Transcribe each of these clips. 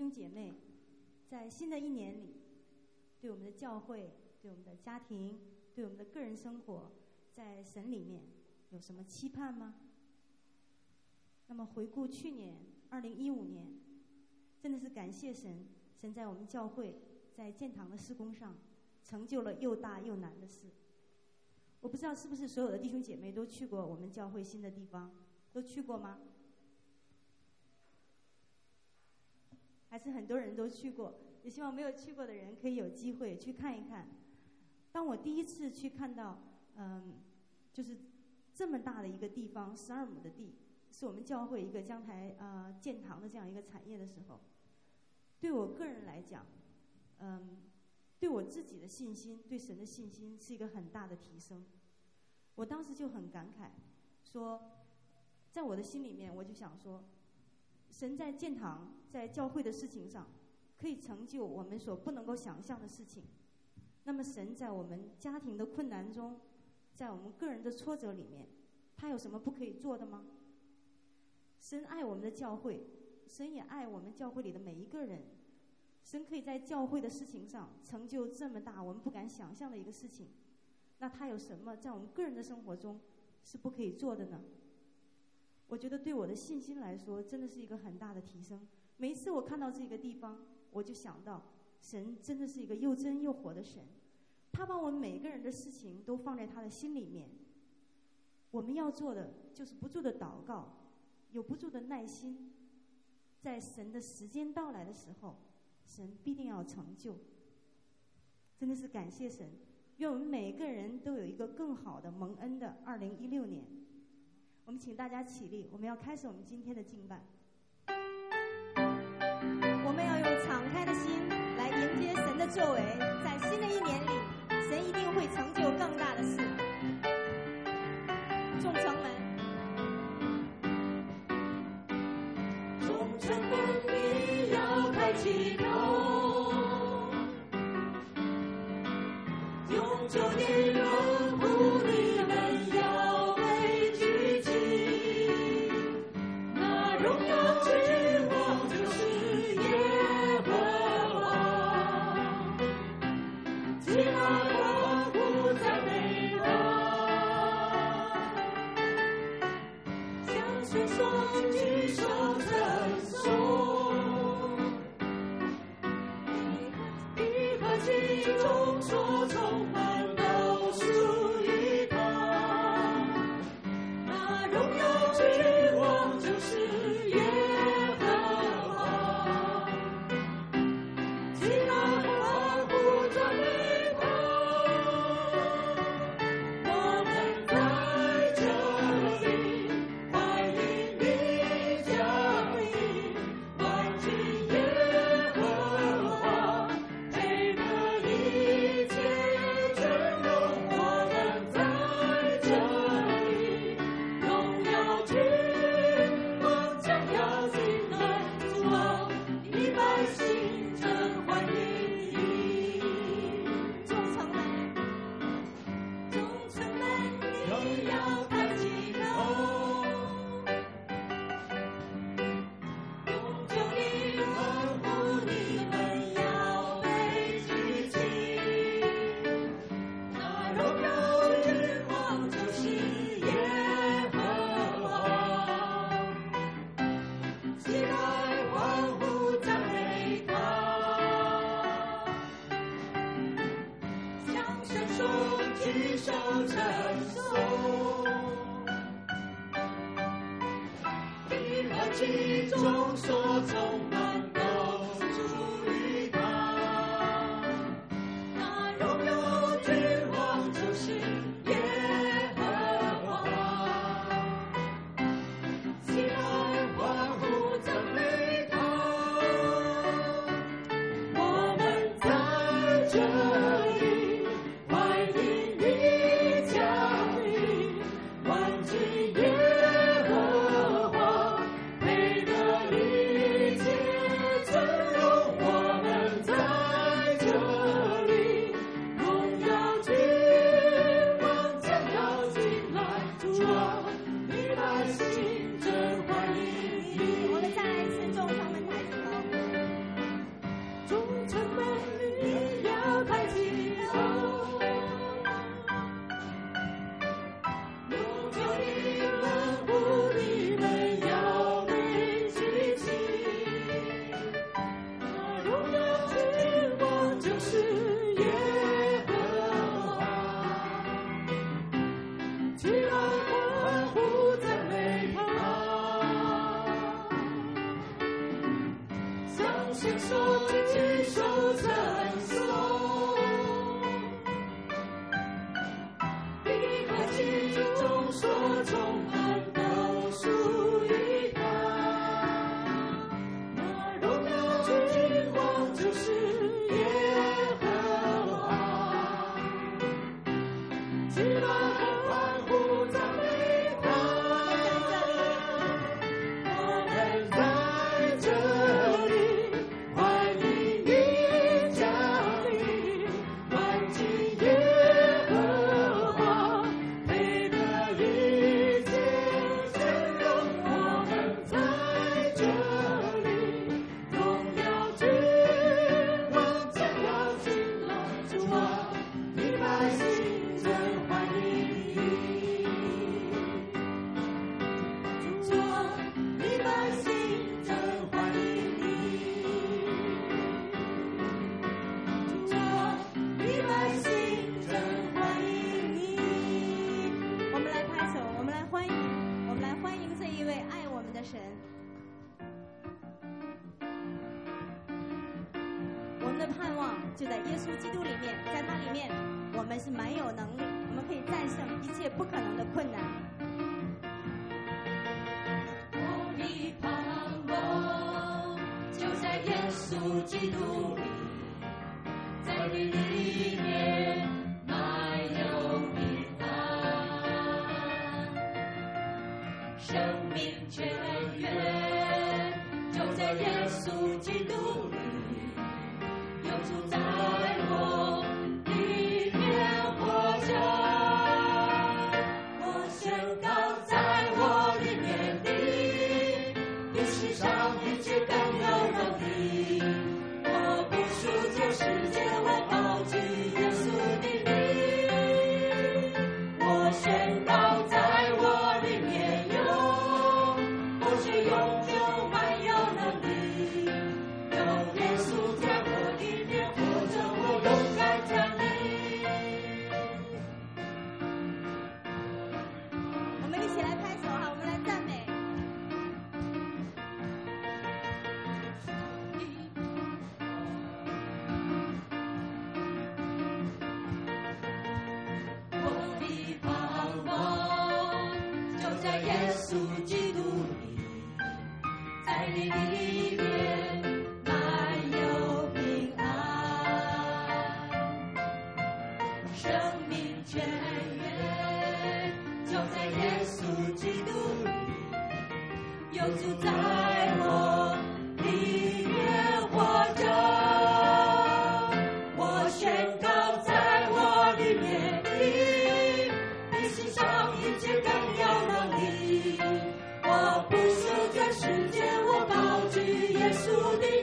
兄姐妹，在新的一年里，对我们的教会、对我们的家庭、对我们的个人生活，在神里面有什么期盼吗？那么回顾去年2015年，真的是感谢神，神在我们教会在建堂的事工上成就了又大又难的事。我不知道是不是所有的弟兄姐妹都去过我们教会新的地方，都去过吗？还是很多人都去过，也希望没有去过的人可以有机会去看一看。当我第一次去看到，就是这么大的一个地方，12亩的地，是我们教会一个将台建堂的这样一个产业的时候，对我个人来讲，对我自己的信心，对神的信心是一个很大的提升。我当时就很感慨，说，在我的心里面，我就想说，神在建堂，在教会的事情上，可以成就我们所不能够想象的事情。那么神在我们家庭的困难中，在我们个人的挫折里面，他有什么不可以做的吗？神爱我们的教会，神也爱我们教会里的每一个人。神可以在教会的事情上成就这么大我们不敢想象的一个事情，那他有什么在我们个人的生活中是不可以做的呢？我觉得对我的信心来说，真的是一个很大的提升。每一次我看到这个地方，我就想到神真的是一个又真又活的神，他把我们每个人的事情都放在他的心里面。我们要做的就是不住的祷告，有不住的耐心，在神的时间到来的时候，神必定要成就。真的是感谢神，愿我们每个人都有一个更好的蒙恩的2016年。我们请大家起立，我们要开始我们今天的敬拜。我们要用敞开的心来迎接神的作为，在新的一年里，神一定会成就更大的事。众城门， 众城门你要开启头，永久的人不你们要被举起，那荣耀之王就是耶和华，起来欢呼赞美他，向神说举手称颂，一颗心中所充满都属于他，那荣耀之王就是耶和华，起来欢呼赞美他，我们在这里欢迎你降临，万军耶和华配得一切尊荣，我们在这里荣耀君王将要进来，主啊，你百姓真欢迎你。 众城门， 众城门你要抬起头，永久的欢呼你们要被举起，那荣耀之王就是耶和华，起来欢呼赞美他，向神说举手称颂，一颗其中所充满都属于他，那荣耀之王就是耶和华，起来欢呼赞美他，我们在这里欢迎你降临，万军耶和华配得一切牵手举手赞颂，比和其中所充满都属于他。那荣耀君王就是耶和华，敬拜和欢呼赞美他。我们在这里欢迎你降临，欢敬耶和华，配得一切尊荣。我们在这里荣耀君王，将要进来，主啊，你百姓真欢迎你。主啊，你百姓真欢迎你。主啊，你百姓真欢迎你。 我们来拍手，我们来欢迎，我们来欢迎这一位爱我们的神。我们的盼望就在耶稣基督里面，在他里面，我们是蛮有能力，我们可以战胜一切不可能的困难。 我的盼望就在耶稣基督里，在你里面满有平安，生命泉源就在耶稣基督里，有主在我里面活着。我宣告在我里面的，比世上一切更有能力。我不属这世界，我高举耶稣的名。我宣告在我里面有，我是拥有满有能力。有耶稣在我里面活着，我勇敢站立。 我们一起来拍手哈，我们来赞美。 我的盼望就在耶稣基督里，在你里面满有平安，生命泉源就在耶稣基督里，有主在我里面活着。我宣告在我里面的，比世上一切更有能力。我不属这世界，我高举耶稣的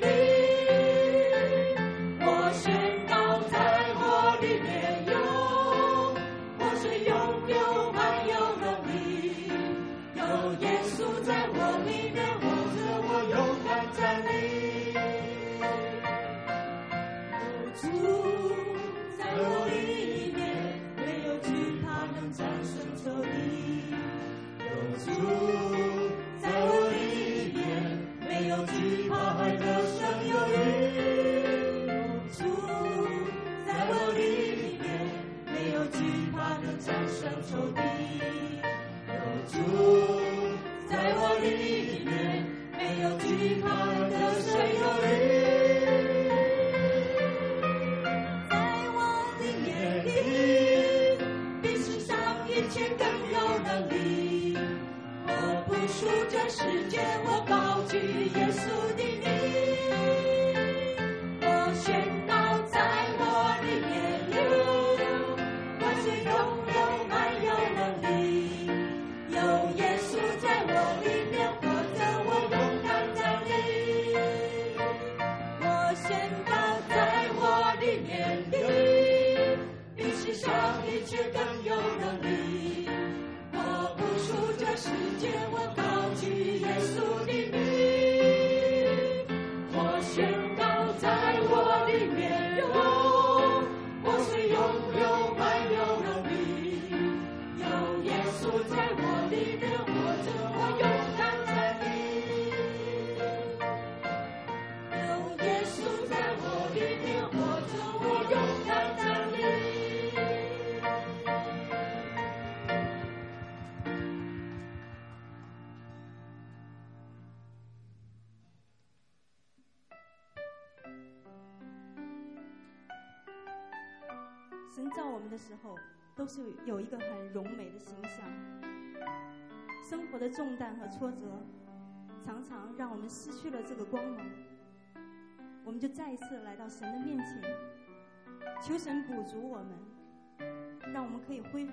名。我宣告在我里面有，我是拥有满有能力。有耶稣在我里面活着，我勇敢站立。有主在我里面，没有惧怕能战胜仇敌。有主在我里面，没有惧怕还得胜有余。有主在我里面，没有惧怕能战胜仇敌。有主在我里面，没有惧怕得胜有余。在我里面的，比世上一切更有能力。我不属这世界，我高举耶稣的名。我宣告在我里面有，我是拥有满有能力。有耶稣在我里面活着，我勇敢站立。我宣告在我里面的，比世上一切更有能力。我不属这世界，我高举耶稣的名。我宣告在我里面有，我是拥有满有能力。有耶稣在我里面活着，我勇敢站立。有耶神造我们的时候，都是有一个很荣美的形象。生活的重担和挫折，常常让我们失去了这个光芒。我们就再一次来到神的面前，求神补足我们，让我们可以恢复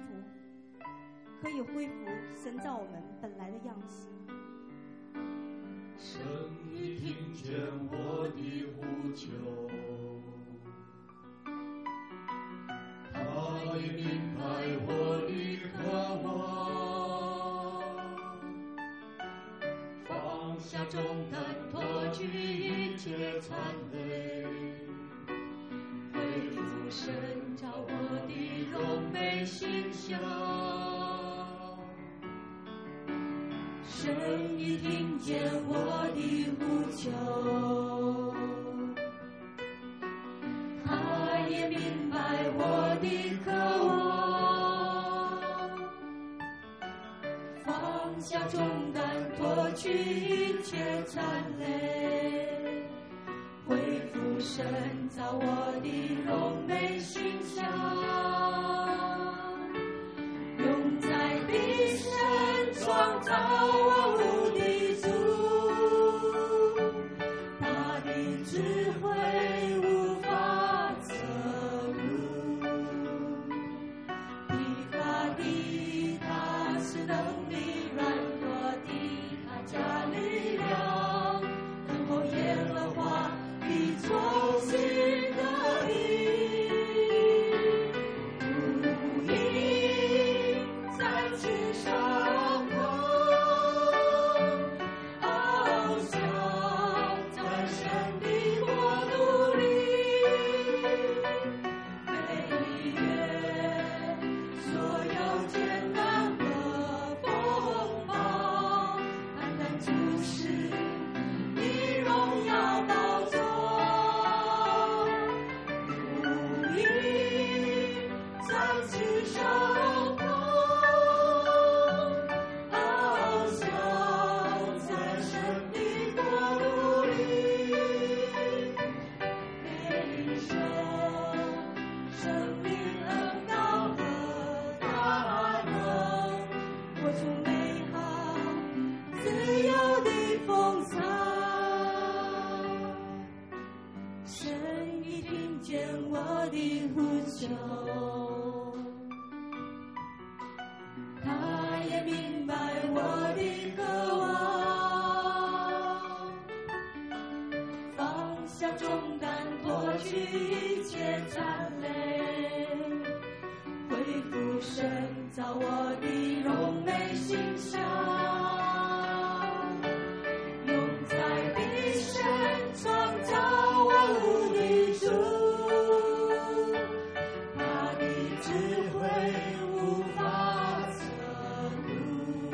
神造我们本来的样式。 神已听见我的呼求，他也明白我的渴望，放下重担，脱去一切残累，恢复神造我的荣美形象。神已听见我的呼求，他也明白我的渴望，放下重担，脱去一切残累，恢复神造我的荣美形象。永在的神创造万物的主，他的智慧无法测入，疲乏的他是能力，软弱的他加力量，等候耶和华必重新得力。他也明白我的渴望，放下重担，脱去一切残累，恢复神造我的荣美形象。永在的神创造万物的主，智慧无法测入，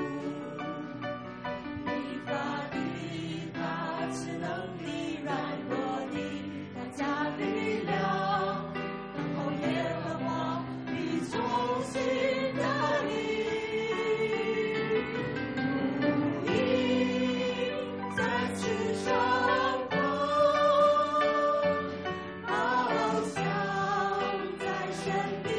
疲乏的他是能力，软弱的他加力量，等候耶和华必重新得力。如鹰在翅上腾，翱翔在神的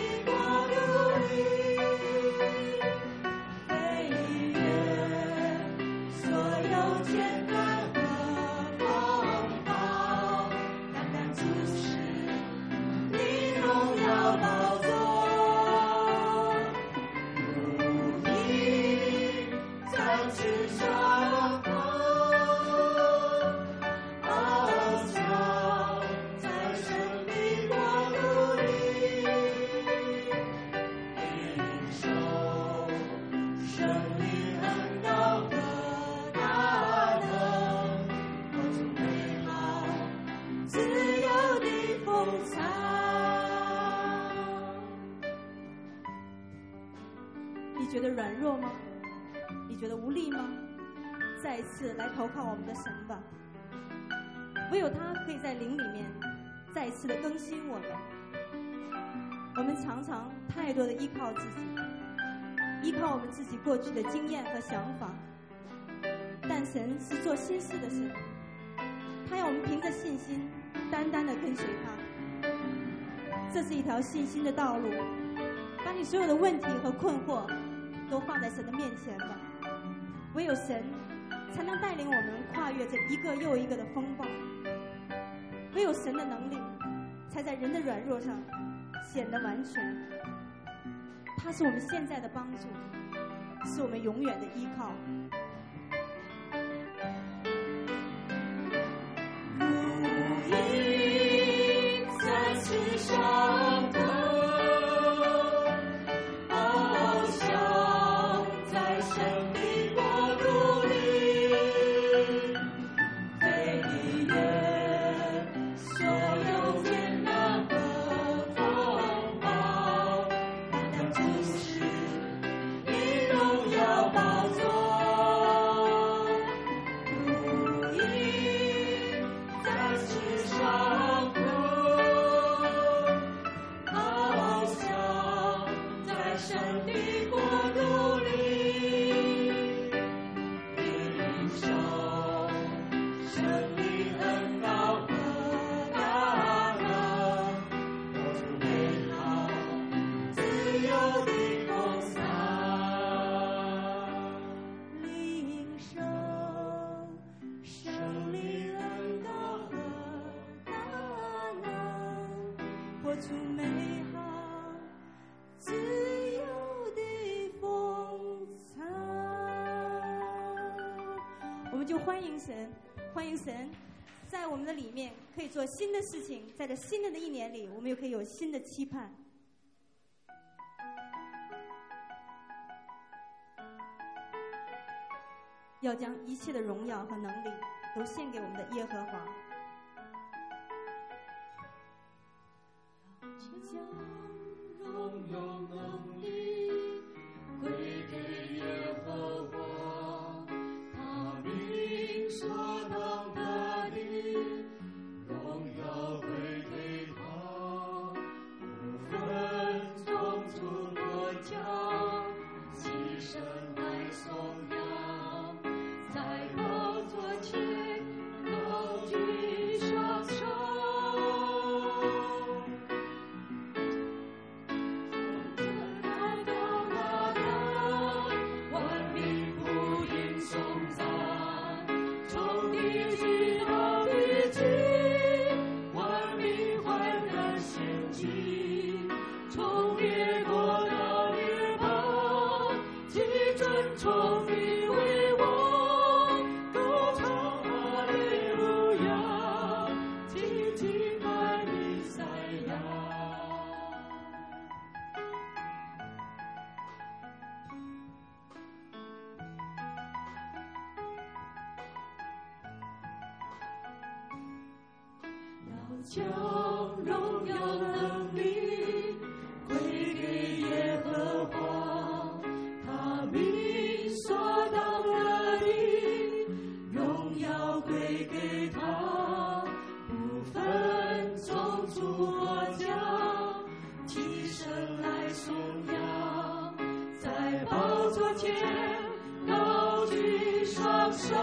你觉得软弱吗？你觉得无力吗？再一次来投靠我们的神吧，唯有他可以在灵里面再一次的更新我们。我们常常太多的依靠自己，依靠我们自己过去的经验和想法，但神是做新事的神，他要我们凭着信心单单的跟随他。这是一条信心的道路，把你所有的问题和困惑都放在神的面前吧。唯有神才能带领我们跨越这一个又一个的风暴，唯有神的能力才在人的软弱上显得完全。他是我们现在的帮助，是我们永远的依靠。 如鹰在翅上腾，翱翔在神的国度里，飞越所有艰难和风暴，他注视你荣耀宝座。如鹰在翅上腾，翱翔在神的国度里，领受生命恩膏和大能，活出美好自由的风采，领受生命恩膏和大能，活出美好自由的风采。 我们就欢迎神，欢迎神在我们的里面可以做新的事情。在这新的一年里，我们又可以有新的期盼。要将一切的荣耀和能力都献给我们的耶和华。 将荣耀能力归给耶和华，他名所当得的荣耀归给他，不分种族国家，齐声来颂扬，在宝座前高举双手。将荣耀能力归给耶和华，他名所当得的荣耀归给他，不分种族国家，齐声来颂扬，在宝座前高举双手。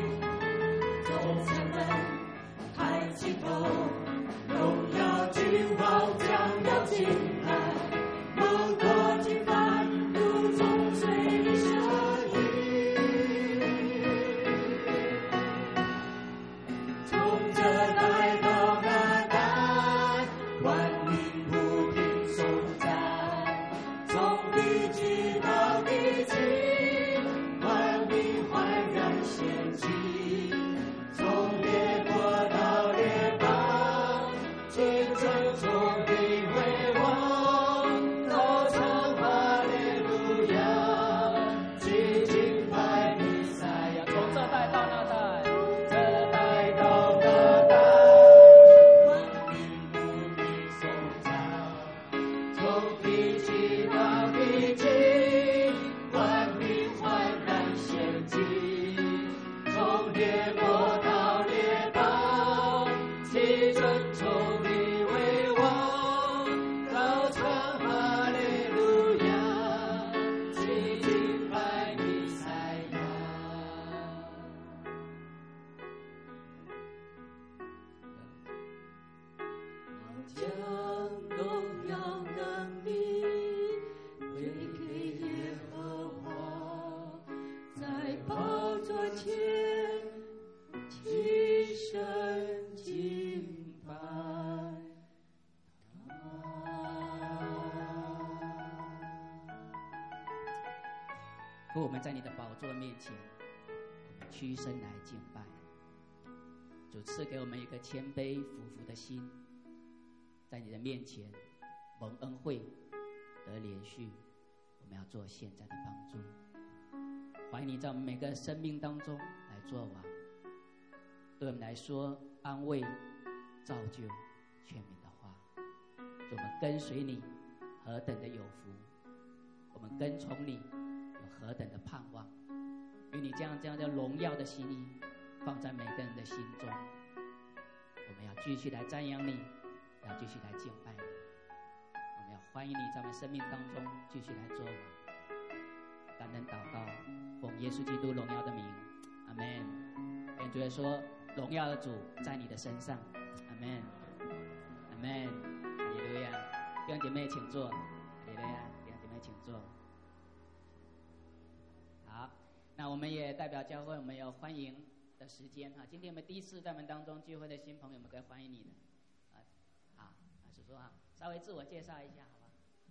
荣耀君地极到地极，万民焕然献祭，从列国到列邦，齐尊崇你为王，高唱哈利路亚，齐敬拜弥赛亚。将荣耀能力归给耶和华，在宝座前齐声敬拜父，我们在你的宝座面前，我们屈身来敬拜。主赐给我们一个谦卑俯伏的心，在你的面前蒙恩惠得连续，我们要做现在的帮助。欢迎你在我们每个生命当中来做王，对我们来说安慰、造就、劝勉的话。我们跟随你何等的有福，我们跟从你有何等的盼望。愿你这样的荣耀的心意放在每个人的心中。我们要继续来瞻仰你，要继续来敬拜你。我们要欢迎你在我们生命当中继续来做王。感恩祷告，奉耶稣基督荣耀的名，阿们。愿主耶稣说，荣耀的主在你的身上，阿们，阿们，哈利路亚。弟兄姐妹请坐，哈利路亚。弟兄姐妹请坐。好，那我们也代表教会，我们有欢迎的时间哈。今天我们第一次在我们当中聚会的新朋友，我们可以欢迎你的。好，叔叔啊，稍微自我介绍一下，好吧？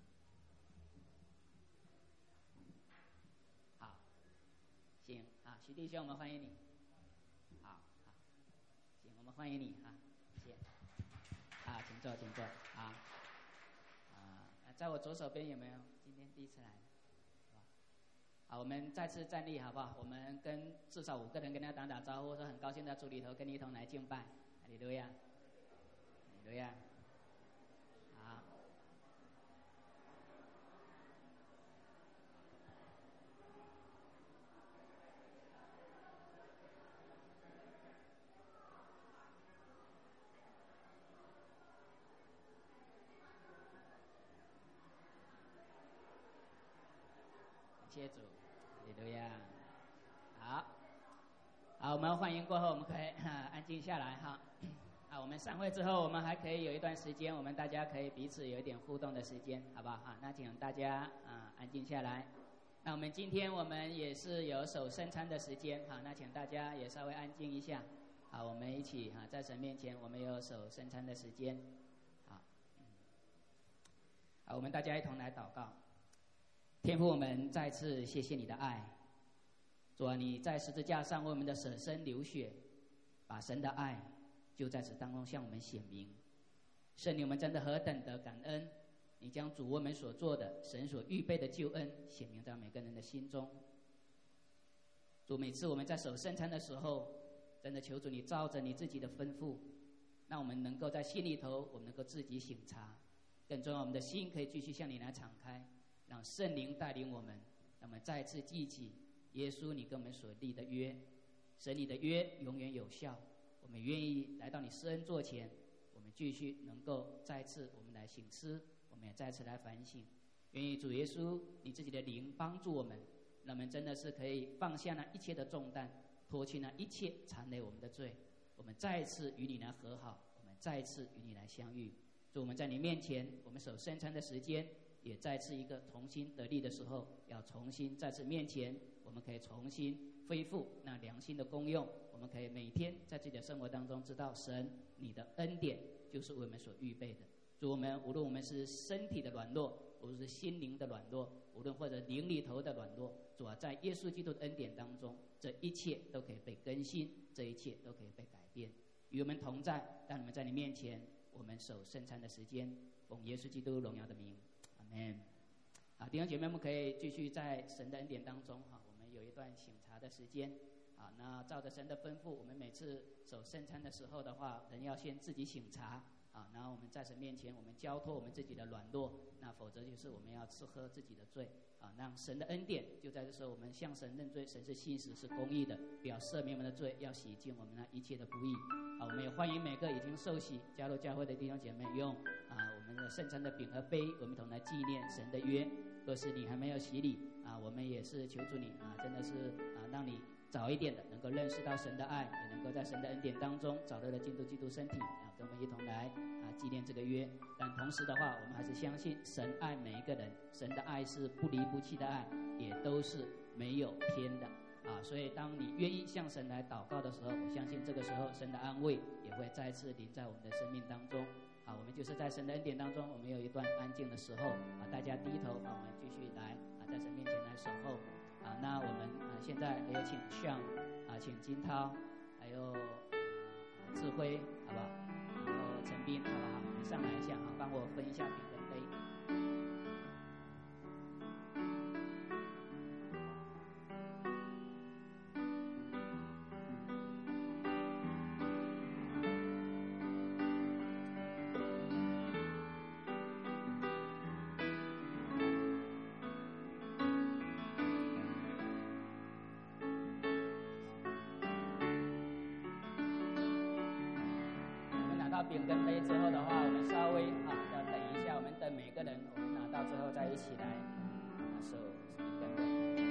好，行啊，徐弟兄，我们欢迎你。好，行，我们欢迎你啊，谢谢。啊，请坐，请坐。好，在我左手边有没有今天第一次来的？好，我们再次站立好不好？我们跟至少5个人跟他打招呼，说很高兴在主里头跟你一同来敬拜，哈利路亚，哈利路亚。好，谢谢主，哈利路亚。好，我们欢迎过后，我们可以安静下来哈。我们散会之后，我们还可以有一段时间，我们大家可以彼此有一点互动的时间，好不好？那请大家安静下来。那我们今天我们也是有守圣餐的时间，那请大家也稍微安静一下。好，我们一起在神面前，我们有守圣餐的时间。好，我们大家一同来祷告。天父，我们再次谢谢你的爱。主啊，你在十字架上为我们的舍身流血，把神的爱就在此当中向我们显明。圣灵，我们真的何等的感恩，你将主为我们所做的神所预备的救恩显明在每个人的心中。主，每次我们在守圣餐的时候，真的求主你照着你自己的吩咐，让我们能够在心里头，我们能够自己省察，更重要，我们的心可以继续向你来敞开，让圣灵带领我们，让我们再次记起耶稣你跟我们所立的约，神你的约永远有效。我们愿意来到你施恩座前，我们继续能够再次我们来省思，我们也再次来反省。愿意主耶稣你自己的灵帮助我们，让我们真的是可以放下那一切的重担，脱去那一切缠累我们的罪，我们再次与你来和好，我们再次与你来相遇。主，我们在你面前，我们守圣餐的时间也再次一个重新得力的时候，要重新再次面前，我们可以重新恢复那良心的功用。我们可以每天在自己的生活当中知道，神你的恩典就是为我们所预备的。主，我们无论我们是身体的软弱，无论是心灵的软弱，无论或者灵里头的软弱，主啊，在耶稣基督的恩典当中，这一切都可以被更新，这一切都可以被改变。与我们同在，让你们在你面前，我们守圣餐的时间，奉耶稣基督荣耀的名，阿们。好，弟兄姐妹们可以继续在神的恩典当中我们有一段省察的时间。那照着神的吩咐，我们每次守圣餐的时候的话，人要先自己省察， 啊，然后我们在神面前，我们交托我们自己的软弱，那否则就是我们要吃喝自己的罪啊。让神的恩典就在这时候，我们向神认罪，神是信实是公义的，不要赦免我们的罪，要洗净我们那一切的不义啊。我们也欢迎每个已经受洗加入教会的弟兄姐妹，用我们的圣餐的饼和杯，我们同来纪念神的约。若是你还没有洗礼啊，我们也是求主你啊，真的是让你早一点的能够认识到神的爱，也能够在神的恩典当中早日的进入基督身体啊，跟我们一同来纪念这个约。但同时的话，我们还是相信神爱每一个人，神的爱是不离不弃的爱，也都是没有偏的啊。所以当你愿意向神来祷告的时候，我相信这个时候神的安慰也会再次临在我们的生命当中啊。我们就是在神的恩典当中，我们有一段安静的时候啊，大家低头我们继续来在神面前来守候啊。那我们现在也请向请金涛还有智慧好不好，然后陈斌好不好，你上来一下帮我分一下饼跟杯。饼跟杯之后的话，我们稍微要等一下，我们等每个人，我们拿到之后再一起来守饼跟杯。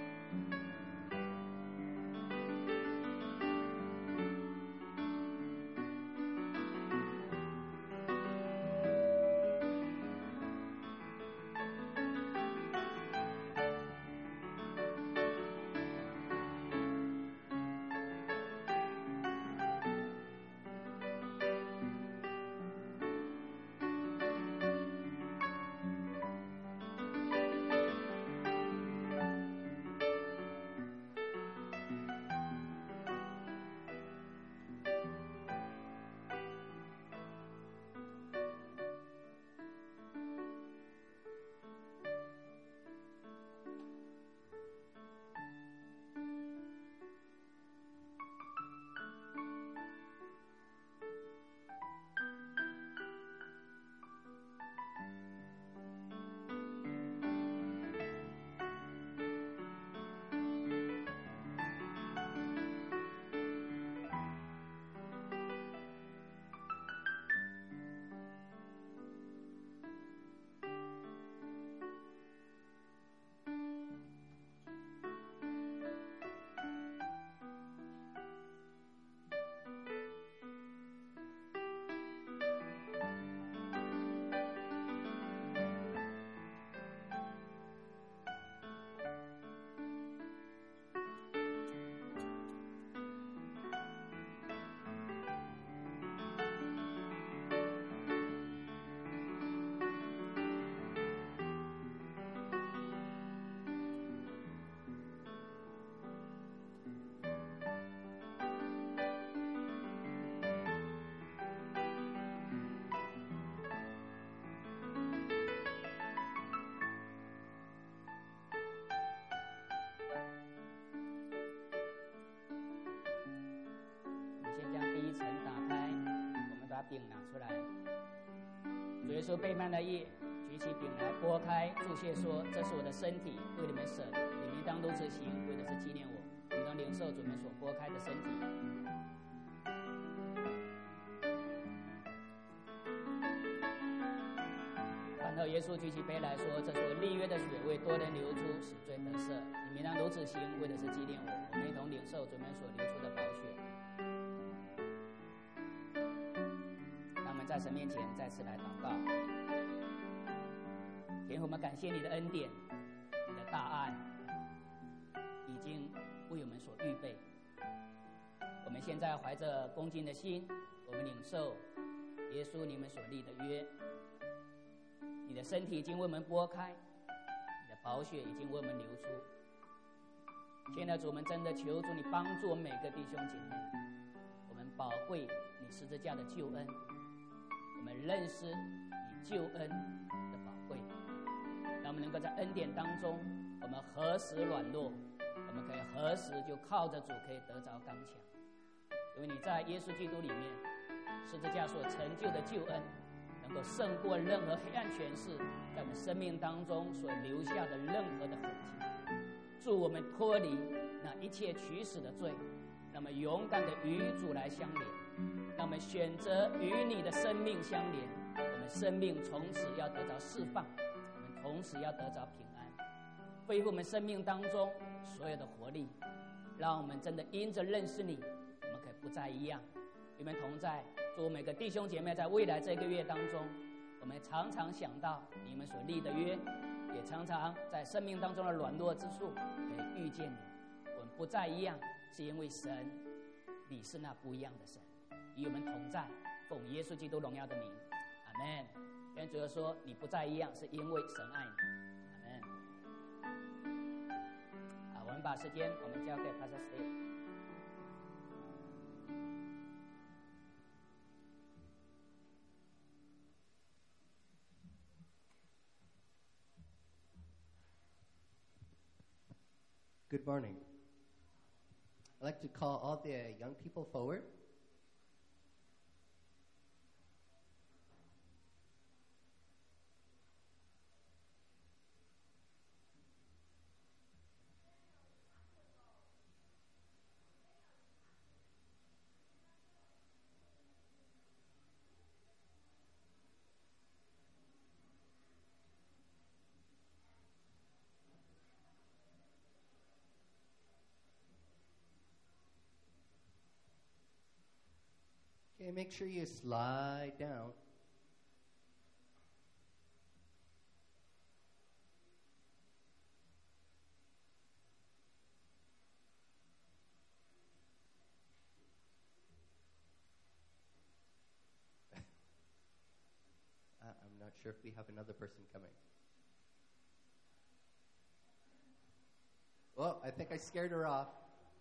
饼拿出来，主耶稣背叛了业，举起饼来拨开，祝谢说：“这是我的身体，为你们舍的，你们当如此行，为的是纪念我。你们领受主们所拨开的身体。”然后耶稣举起杯来说：“这是我立约的血，为多人流出，使罪得赦。你们当如此行，为的是纪念我。我们一同领受主们所流出的宝血。”在神面前再次来祷告，天父，我们感谢你的恩典，你的大爱已经为我们所预备。我们现在怀着恭敬的心，我们领受耶稣你们所立的约。你的身体已经为我们拨开，你的宝血已经为我们流出。现在主，我们真的求主你帮助我们每个弟兄姐妹，我们宝贵你十字架的救恩。我们认识你救恩的宝贵，让我们能够在恩典当中，我们何时软弱，我们可以何时就靠着主可以得着刚强。因为你在耶稣基督里面， 十字架所成就的救恩，能够胜过任何黑暗权势在我们生命当中所留下的任何的痕迹。祝我们脱离那一切取死的罪，那么勇敢的与主来相连，让我们选择与你的生命相连，我们生命从此要得着释放，我们同时要得着平安，恢复我们生命当中所有的活力，让我们真的因着认识你，我们可以不再一样。与我们同在，祝每个弟兄姐妹在未来这个月当中，我们常常想到你们所立的约，也常常在生命当中的软弱之处可以遇见你。我们不再一样，是因为神，你是那不一样的神，与我们同在，奉耶稣基督荣耀的名，阿们。跟主说，你不再一样，是因为神爱你，阿们。我们把时间我们交给 Pastor Steve。 Good morning. I'd like to call all the young people forward. Okay, make sure you slide down. I'm not sure if we have another person coming. Well, I think I scared her off.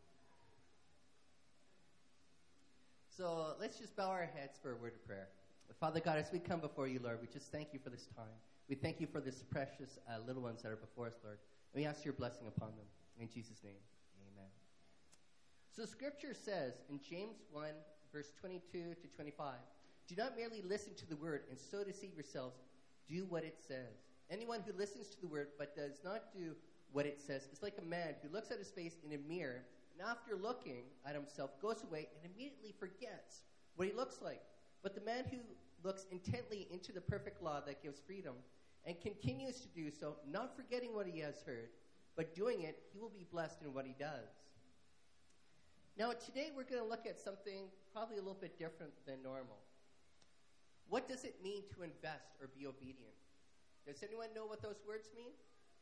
So let's just bow our heads for a word of prayer. Father God, as we come before you, Lord, we just thank you for this time. We thank you for this precious little ones that are before us, Lord. And we ask your blessing upon them. In Jesus' name, amen. So Scripture says in James 1, verse 22 to 25, do not merely listen to the word and so deceive yourselves. Do what it says. Anyone who listens to the word but does not do what it says is like a man who looks at his face in a mirror, and after looking at himself, goes away and immediately forgets what he looks like. But the man who looks intently into the perfect law that gives freedom and continues to do so, not forgetting what he has heard, but doing it, he will be blessed in what he does. Now, today we're going to look at something probably a little bit different than normal. What does it mean to invest or be obedient? Does anyone know what those words mean?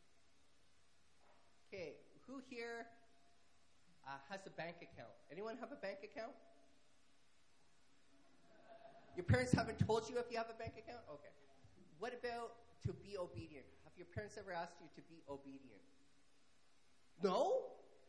Okay, who here has a bank account? Anyone have a bank account? Your parents haven't told you if you have a bank account? Okay. What about to be obedient? Have your parents ever asked you to be obedient? No?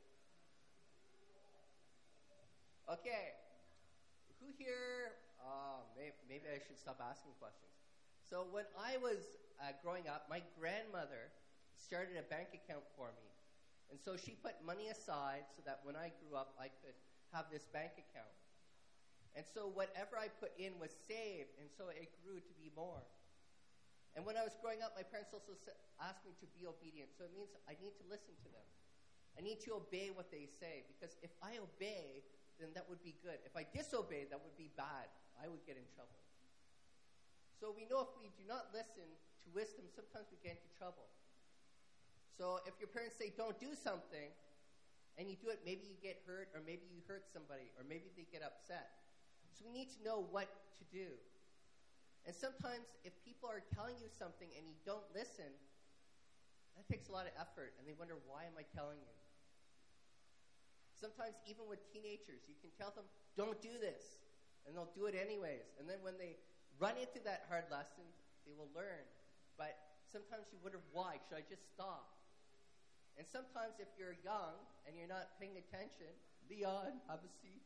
Okay. Who here, maybe I should stop asking questions. So when I was growing up, my grandmother started a bank account for me. And so she put money aside so that when I grew up, I could have this bank account. And so whatever I put in was saved, and so it grew to be more. And when I was growing up, my parents also asked me to be obedient. So it means I need to listen to them. I need to obey what they say, because if I obey, then that would be good. If I disobey, that would be bad. I would get in trouble. So we know if we do not listen to wisdom, sometimes we get into trouble. So if your parents say, don't do something, and you do it, maybe you get hurt, or maybe you hurt somebody, or maybe they get upset. So we need to know what to do. And sometimes if people are telling you something and you don't listen, that takes a lot of effort, and they wonder, why am I telling you? Sometimes even with teenagers, you can tell them, don't do this, and they'll do it anyways. And then when they run into that hard lesson, they will learn. But sometimes you wonder, why? Should I just stop? And sometimes if you're young and you're not paying attention, Leon, have a seat.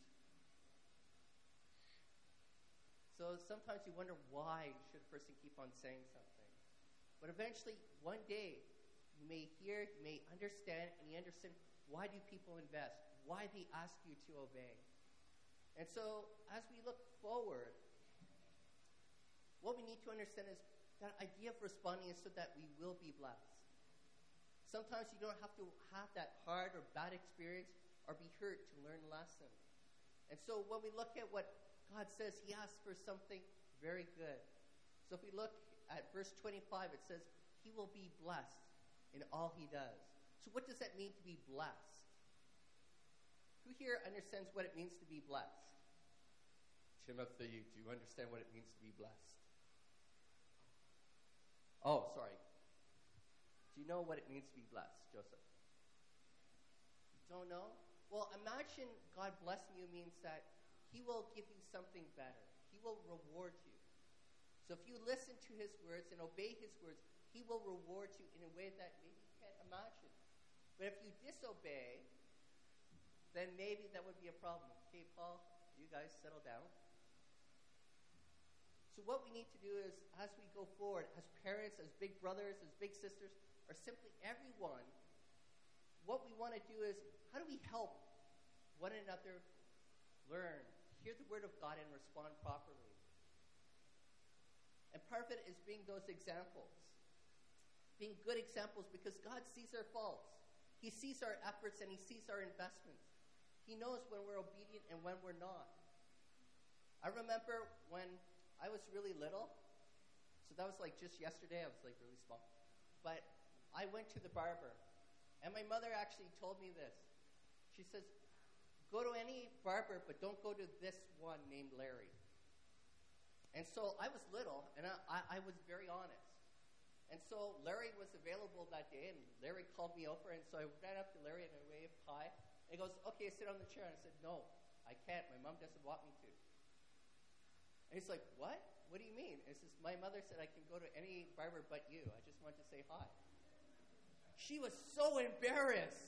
So sometimes you wonder, why should a person keep on saying something? But eventually, one day, you may hear, you may understand, and you understand, why do people invest? Why they ask you to obey? And so, as we look forward, what we need to understand is that idea of responding is so that we will be blessed. Sometimes you don't have to have that hard or bad experience or be hurt to learn a lesson. And so when we look at what God says, he asks for something very good. So if we look at verse 25, it says, he will be blessed in all he does. So what does that mean to be blessed? Who here understands what it means to be blessed? Timothy, do you understand what it means to be blessed? Oh, sorry. Do you know what it means to be blessed, Joseph? You don't know? Well, imagine God blessing you means that he will give you something better. He will reward you. So if you listen to his words and obey his words, he will reward you in a way that maybe you can't imagine. But if you disobey, then maybe that would be a problem. Okay, Paul, you guys settle down. So what we need to do is, as we go forward, as parents, as big brothers, as big sisters, or simply everyone, what we want to do is, how do we help one another learn, hear the word of God, and respond properly? And part of it is being those examples. Being good examples, because God sees our faults. He sees our efforts and he sees our investments. He knows when we're obedient and when we're not. I remember when I was really little, so that was like just yesterday, I was like really small. But I went to the barber, and my mother actually told me this. She says, go to any barber, but don't go to this one named Larry. And so I was little, and I was very honest. And so Larry was available that day, and Larry called me over, and so I ran up to Larry and I waved hi. And he goes, okay, sit on the chair. And I said, no, I can't. My mom doesn't want me to. And he's like, what? What do you mean? And he says, my mother said I can go to any barber but you. I just want to say hi. She was so embarrassed.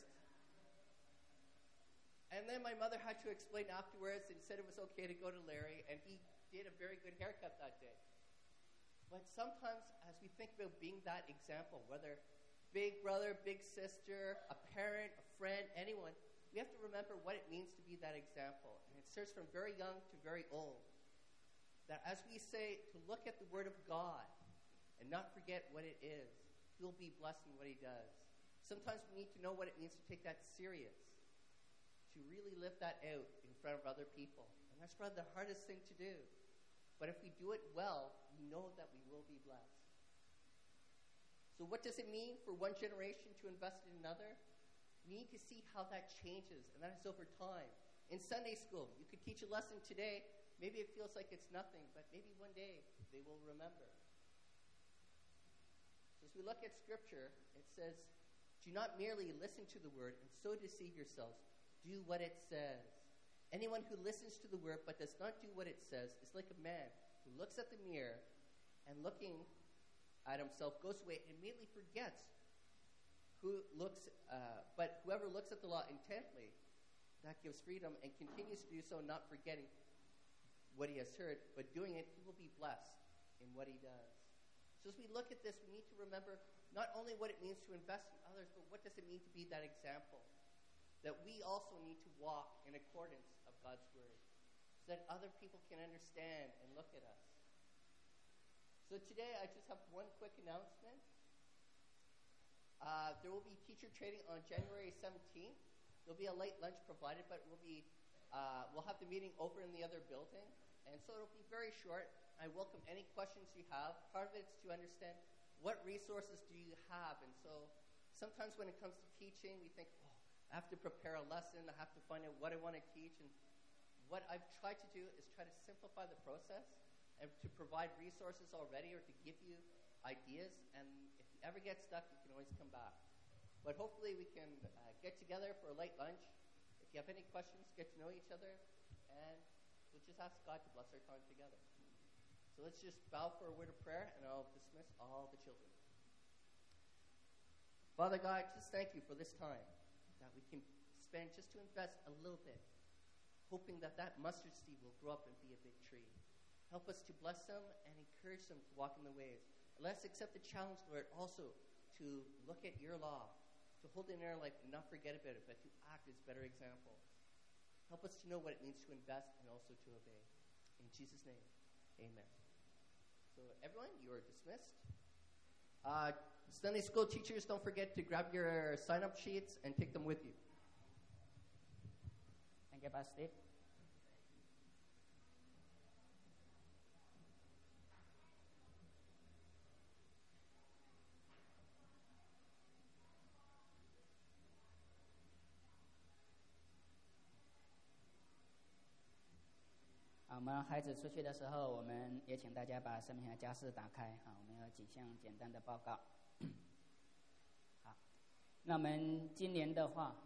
And then my mother had to explain afterwards and said it was okay to go to Larry, and he did a very good haircut that day. But sometimes, as we think about being that example, whether big brother, big sister, a parent, a friend, anyone, we have to remember what it means to be that example. And it starts from very young to very old. That as we say, to look at the Word of God and not forget what it is, he'll be blessed in what he does. Sometimes we need to know what it means to take that serious, to really live that out in front of other people. And that's probably the hardest thing to do. But if we do it well, we know that we will be blessed. So what does it mean for one generation to invest in another? We need to see how that changes, and that is over time. In Sunday school, you could teach a lesson today. Maybe it feels like it's nothing, but maybe one day they will remember. So as we look at Scripture, it says, do not merely listen to the word and so deceive yourselves. Do what it says. Anyone who listens to the word but does not do what it says is like a man who looks at the mirror and looking at himself goes away and immediately forgets but whoever looks at the law intently, that gives freedom, and continues to do so, not forgetting what he has heard, but doing it, he will be blessed in what he does. So as we look at this, we need to remember not only what it means to invest in others, but what does it mean to be that example? That we also need to walk in accordance of God's word, so that other people can understand and look at us. So today, I just have one quick announcement. There will be teacher training on January 17th. There'll be a late lunch provided, but we'll have the meeting over in the other building. And so it'll be very short. I welcome any questions you have. Part of it is to understand what resources do you have. And so sometimes when it comes to teaching, we think, I have to prepare a lesson. I have to find out what I want to teach. And what I've tried to do is try to simplify the process and to provide resources already or to give you ideas. And if you ever get stuck, you can always come back. But hopefully we can get together for a late lunch. If you have any questions, get to know each other. And we'll just ask God to bless our time together. So let's just bow for a word of prayer, and I'll dismiss all the children. Father God, just thank you for this time that we can spend just to invest a little bit, hoping that that mustard seed will grow up and be a big tree. Help us to bless them and encourage them to walk in the ways. Let us accept the challenge, Lord, also to look at your law, to hold it in our life and not forget about it, but to act as better examples. Help us to know what it means to invest and also to obey. In Jesus' name, amen. So everyone, you are dismissed. Sunday school teachers, don't forget to grab your sign-up sheets and take them with you. Thank you, Pastor Steve. 我们孩子出去的时候，我们也请大家把生命和家事打开。我们有几项简单的报告。好，那我们今年的话，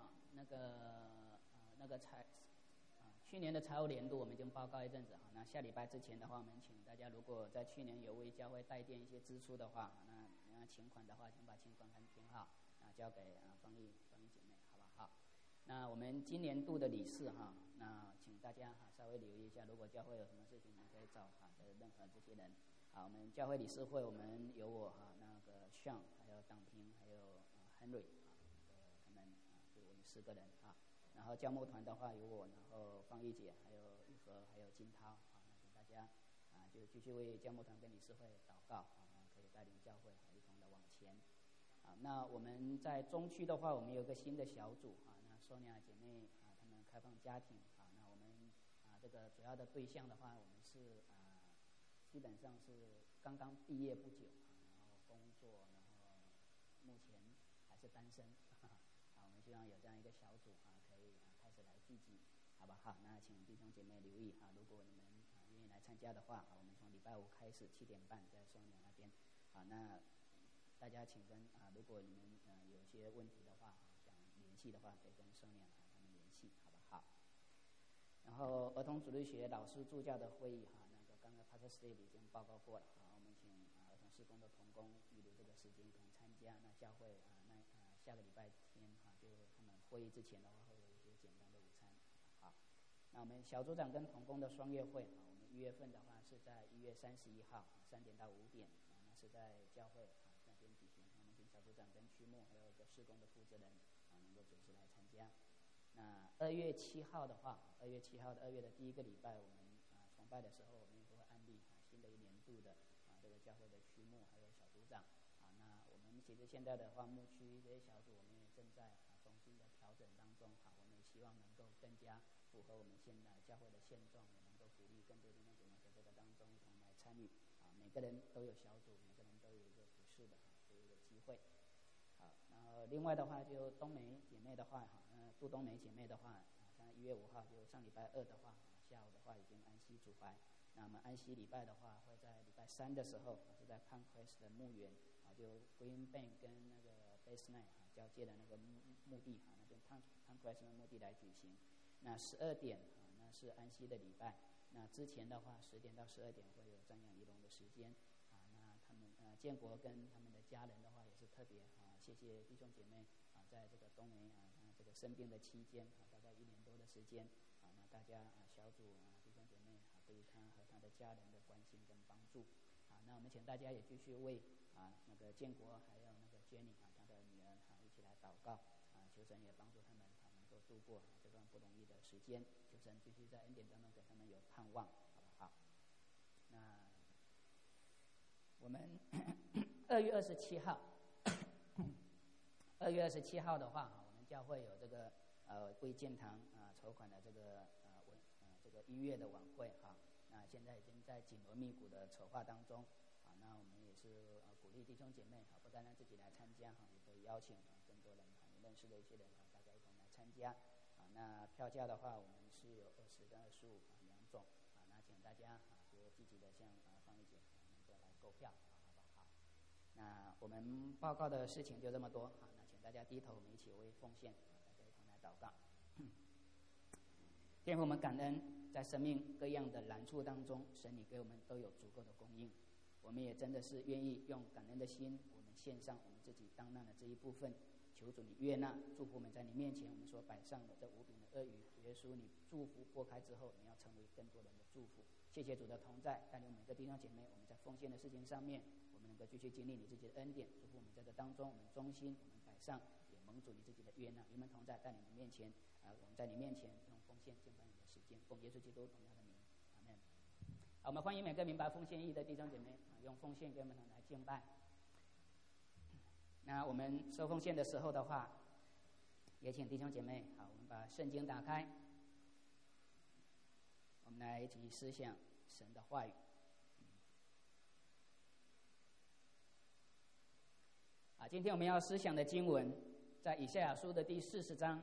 去年的财务年度我们已经报告一阵子。那下礼拜之前的话，我们请大家如果在去年有为教会代垫一些支出的话，那请款的话，请把请款填好，交给方毅姐妹，好不好？那我们今年度的理事那请大家稍微留意一下，如果教会有什么事情，你可以找任何这些人。我们教会理事会，我们有我那个 Sean， 还有党平，还有Henry， 他们就我们4个人然后教牧团的话有我，然后方玉姐，还有玉和，还有金涛那请大家就继续为教牧团跟理事会祷告可以带领教会一同的往前那我们在中区的话，我们有个新的小组那Sonia姐妹她们开放家庭那我们这个主要的对象的话，我们是基本上是刚刚毕业不久然后工作，然后目前还是单身我们希望有这样一个小组可以开始来聚集，好不好？那请弟兄姐妹留意如果你们愿意来参加的话我们从礼拜5开始7点半在Sonia那边那大家请跟如果你们有些问题的话想联系的话，可以跟Sonia他们联系，好不好？然后儿童主日学老师助教的会议那个刚刚 Pastor Steve 已经报告过了我们请儿童事工的同工预留这个时间可能参加。那教会下个礼拜天就他们会议之前的话会有一些简单的午餐。好，那我们小组长跟同工的双月会我们1月份的话是在1月31号3点到5点那是在教会那边举行。我们请小组长跟区牧还有一个事工的负责人能够准时来参加。那2月7号的话，2月7号的2月的第一个礼拜，我们崇拜的时候，我们也会安利新的一年度的这个教会的区牧还有小组长那我们其实现在的话，牧区这些小组我们也正在重新的调整当中我们也希望能够更加符合我们现在教会的现状，也能够鼓励更多弟兄姐妹在这个当中一同来参与每个人都有小组，每个人都有一个服事的这一个机会。好，然后另外的话，就冬梅姐妹的话杜冬梅姐妹的话像1月5号就上礼拜2的话下午的话已经安息主怀。那我们安息礼拜的话会在礼拜3的时候是在 Pancras 的墓园就 Green Bank 跟那个 Base Night 交界的那个墓地那边 Pancras 的墓地来举行。那12点那是安息的礼拜。那之前的话10点到12点会有瞻仰仪容的时间那他们建国跟他们的家人的话也是特别谢谢弟兄姐妹在这个冬梅这个生病的期间大概1年多的时间那大家小组弟兄姐妹对他和他的家人的关心跟帮助那我们请大家也继续为那个建国还有那个 Jenny 他的女儿一起来祷告求神也帮助他们能够度过这段不容易的时间，求神继续在恩典当中给他们有盼望，好不好？那我们2月27号2月27号的话我们教会有这个为建堂筹款的这个这个音乐的晚会那现在已经在紧锣密鼓的筹划当中那我们也是鼓励弟兄姐妹不单单自己来参加也可以邀请更多人你认识的一些人大家一同来参加那票价的话我们是有20跟25两种那请大家就积极的向方玉姐能够来购票，好不好？那我们报告的事情就这么多那请大家低头，我们一起为奉献大家一同来祷告。天父，我们感恩在生命各样的难处当中，神你给我们都有足够的供应，我们也真的是愿意用感恩的心，我们献上我们自己当纳的这一部分，求主你悦纳，祝福我们在你面前我们所摆上的这5饼的2鱼，耶稣你祝福拨开之后，你要成为更多人的祝福。谢谢主的同在，带领每个弟兄姐妹，我们在奉献的事情上面，我们能够继续经历你自己的恩典，祝福我们在这当中，我们忠心，我们摆上，也蒙主你自己的悦纳，与我们同在，在你们面前我们在你面前用奉献献敬拜你的时间，奉耶稣基督荣耀的名，阿门。好，我们欢迎每个明白奉献意义的弟兄姐妹用奉献跟我们来敬拜。那我们收奉献的时候的话，也请弟兄姐妹，好，我们把圣经打开，我们来一起思想神的话语。今天我们要思想的经文在以赛亚书的第40章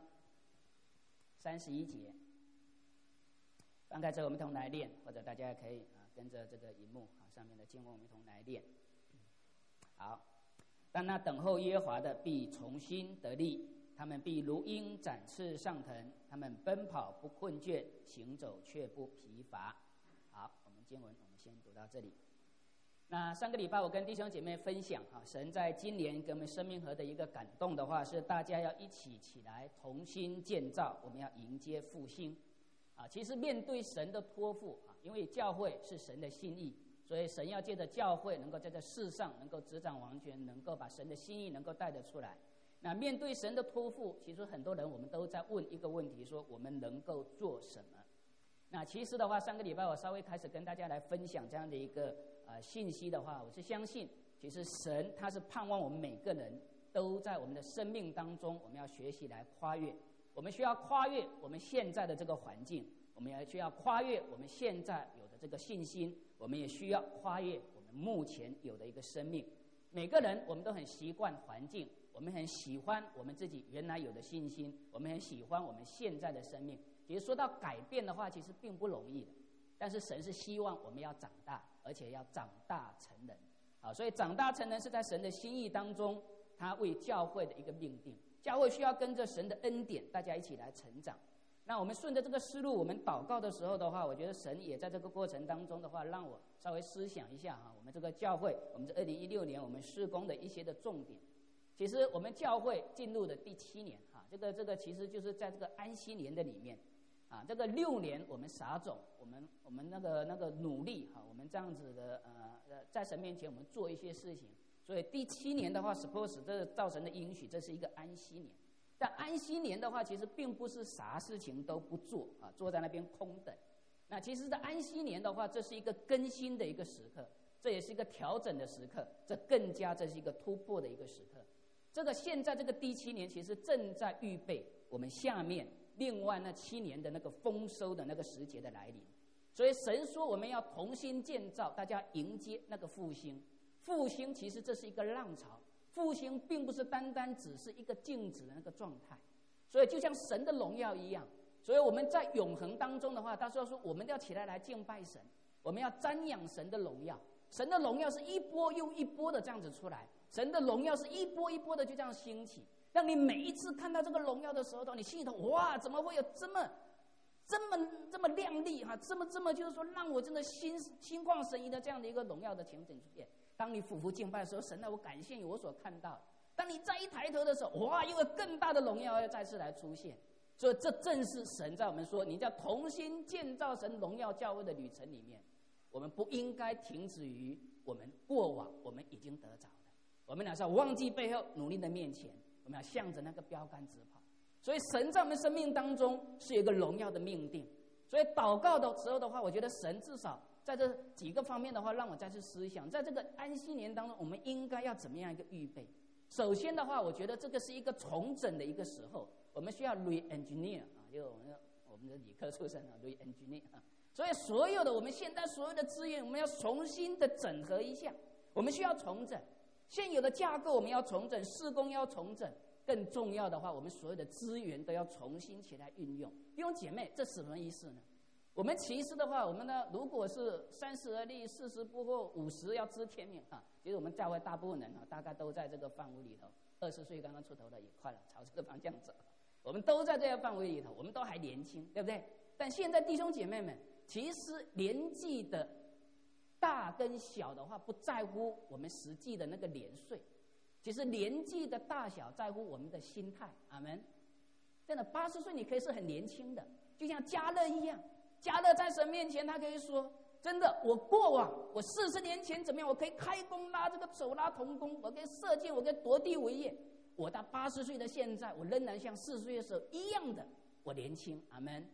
31节。翻开之后我们一同来念，或者大家可以跟着这个荧幕上面的经文我们一同来念。好，但那等候耶和华的必重新得力，他们必如鹰展翅上腾，他们奔跑不困倦，行走却不疲乏。好，我们经文我们先读到这里。那上个礼拜我跟弟兄姐妹分享神在今年给我们生命河的一个感动的话，是大家要一起起来同心建造，我们要迎接复兴。其实面对神的托付因为教会是神的心意，所以神要借着教会能够在这世上能够执掌王权，能够把神的心意能够带得出来。那面对神的托付，其实很多人我们都在问一个问题，说我们能够做什么？那其实的话，上个礼拜我稍微开始跟大家来分享这样的一个信息的话，我是相信其实神他是盼望我们每个人都在我们的生命当中，我们要学习来跨越。我们需要跨越我们现在的这个环境，我们也需要跨越我们现在有的这个信心，我们也需要跨越我们目前有的一个生命。每个人我们都很习惯环境，我们很喜欢我们自己原来有的信心，我们很喜欢我们现在的生命。其实说到改变的话，其实并不容易的，但是神是希望我们要长大，而且要长大成人。所以长大成人是在神的心意当中，他为教会的一个命定。教会需要跟着神的恩典，大家一起来成长。那我们顺着这个思路，我们祷告的时候的话，我觉得神也在这个过程当中的话，让我稍微思想一下我们这个教会，我们这2016年我们事工的一些的重点。其实我们教会进入的第7年这个其实就是在这个安息年的里面这个6年我们撒种，我们那个努力我们这样子的在神面前我们做一些事情。所以第7年的话 suppose 这造成的应许，这是一个安息年。但安息年的话，其实并不是啥事情都不做坐在那边空等。那其实在安息年的话，这是一个更新的一个时刻，这也是一个调整的时刻，这是一个突破的一个时刻。这个现在这个第7年其实正在预备我们下面另外那7年的那个丰收的那个时节的来临。所以神说我们要同心建造，大家迎接那个复兴。复兴其实这是一个浪潮，复兴并不是单单只是一个静止的那个状态。所以就像神的荣耀一样，所以我们在永恒当中的话，他说我们要起来敬拜神，我们要瞻仰神的荣耀。神的荣耀是一波又一波的这样子出来，神的荣耀是一波一波的就这样兴起，让你每一次看到这个荣耀的时候，你心里头哇，怎么会有这么亮丽这么就是说让我真的心旷神怡的这样的一个荣耀的情景出现。当你俯伏敬拜的时候，神啊，我感谢你我所看到。当你再一抬头的时候，哇，又有更大的荣耀要再次来出现。所以这正是神在我们说你叫同心建造神荣耀教会的旅程里面，我们不应该停止于我们过往我们已经得着的，我们要忘记背后，努力的面前，我们要向着那个标杆直跑。所以神在我们生命当中是有一个荣耀的命定。所以祷告的时候的话，我觉得神至少在这几个方面的话，让我再次思想，在这个安息年当中，我们应该要怎么样一个预备？首先的话，我觉得这个是一个重整的一个时候，我们需要 re-engineer 就我们的理科出身re-engineer 所以所有的我们现在所有的资源，我们要重新的整合一下，我们需要重整现有的架构，我们要重整事工要重整，更重要的话，我们所有的资源都要重新起来运用。弟兄姐妹，这什么意思呢？我们其实的话，我们呢，如果是30而立，40不惑，50要知天命其实我们教会大部分人大概都在这个范围里头，20岁刚刚出头的也快了，朝这个方向走。我们都在这个范围里头，我们都还年轻，对不对？但现在弟兄姐妹们，其实年纪的大跟小的话，不在乎我们实际的那个年岁，其实年纪的大小在乎我们的心态。阿们。真的，80岁你可以是很年轻的，就像迦勒一样。迦勒在神面前，他可以说：“真的，我过往我40年前怎么样？我可以开弓拉这个手拉铜弓，我可以射箭，我可以夺地为业。我到80岁的现在，我仍然像40岁的时候一样的，我年轻。”阿们。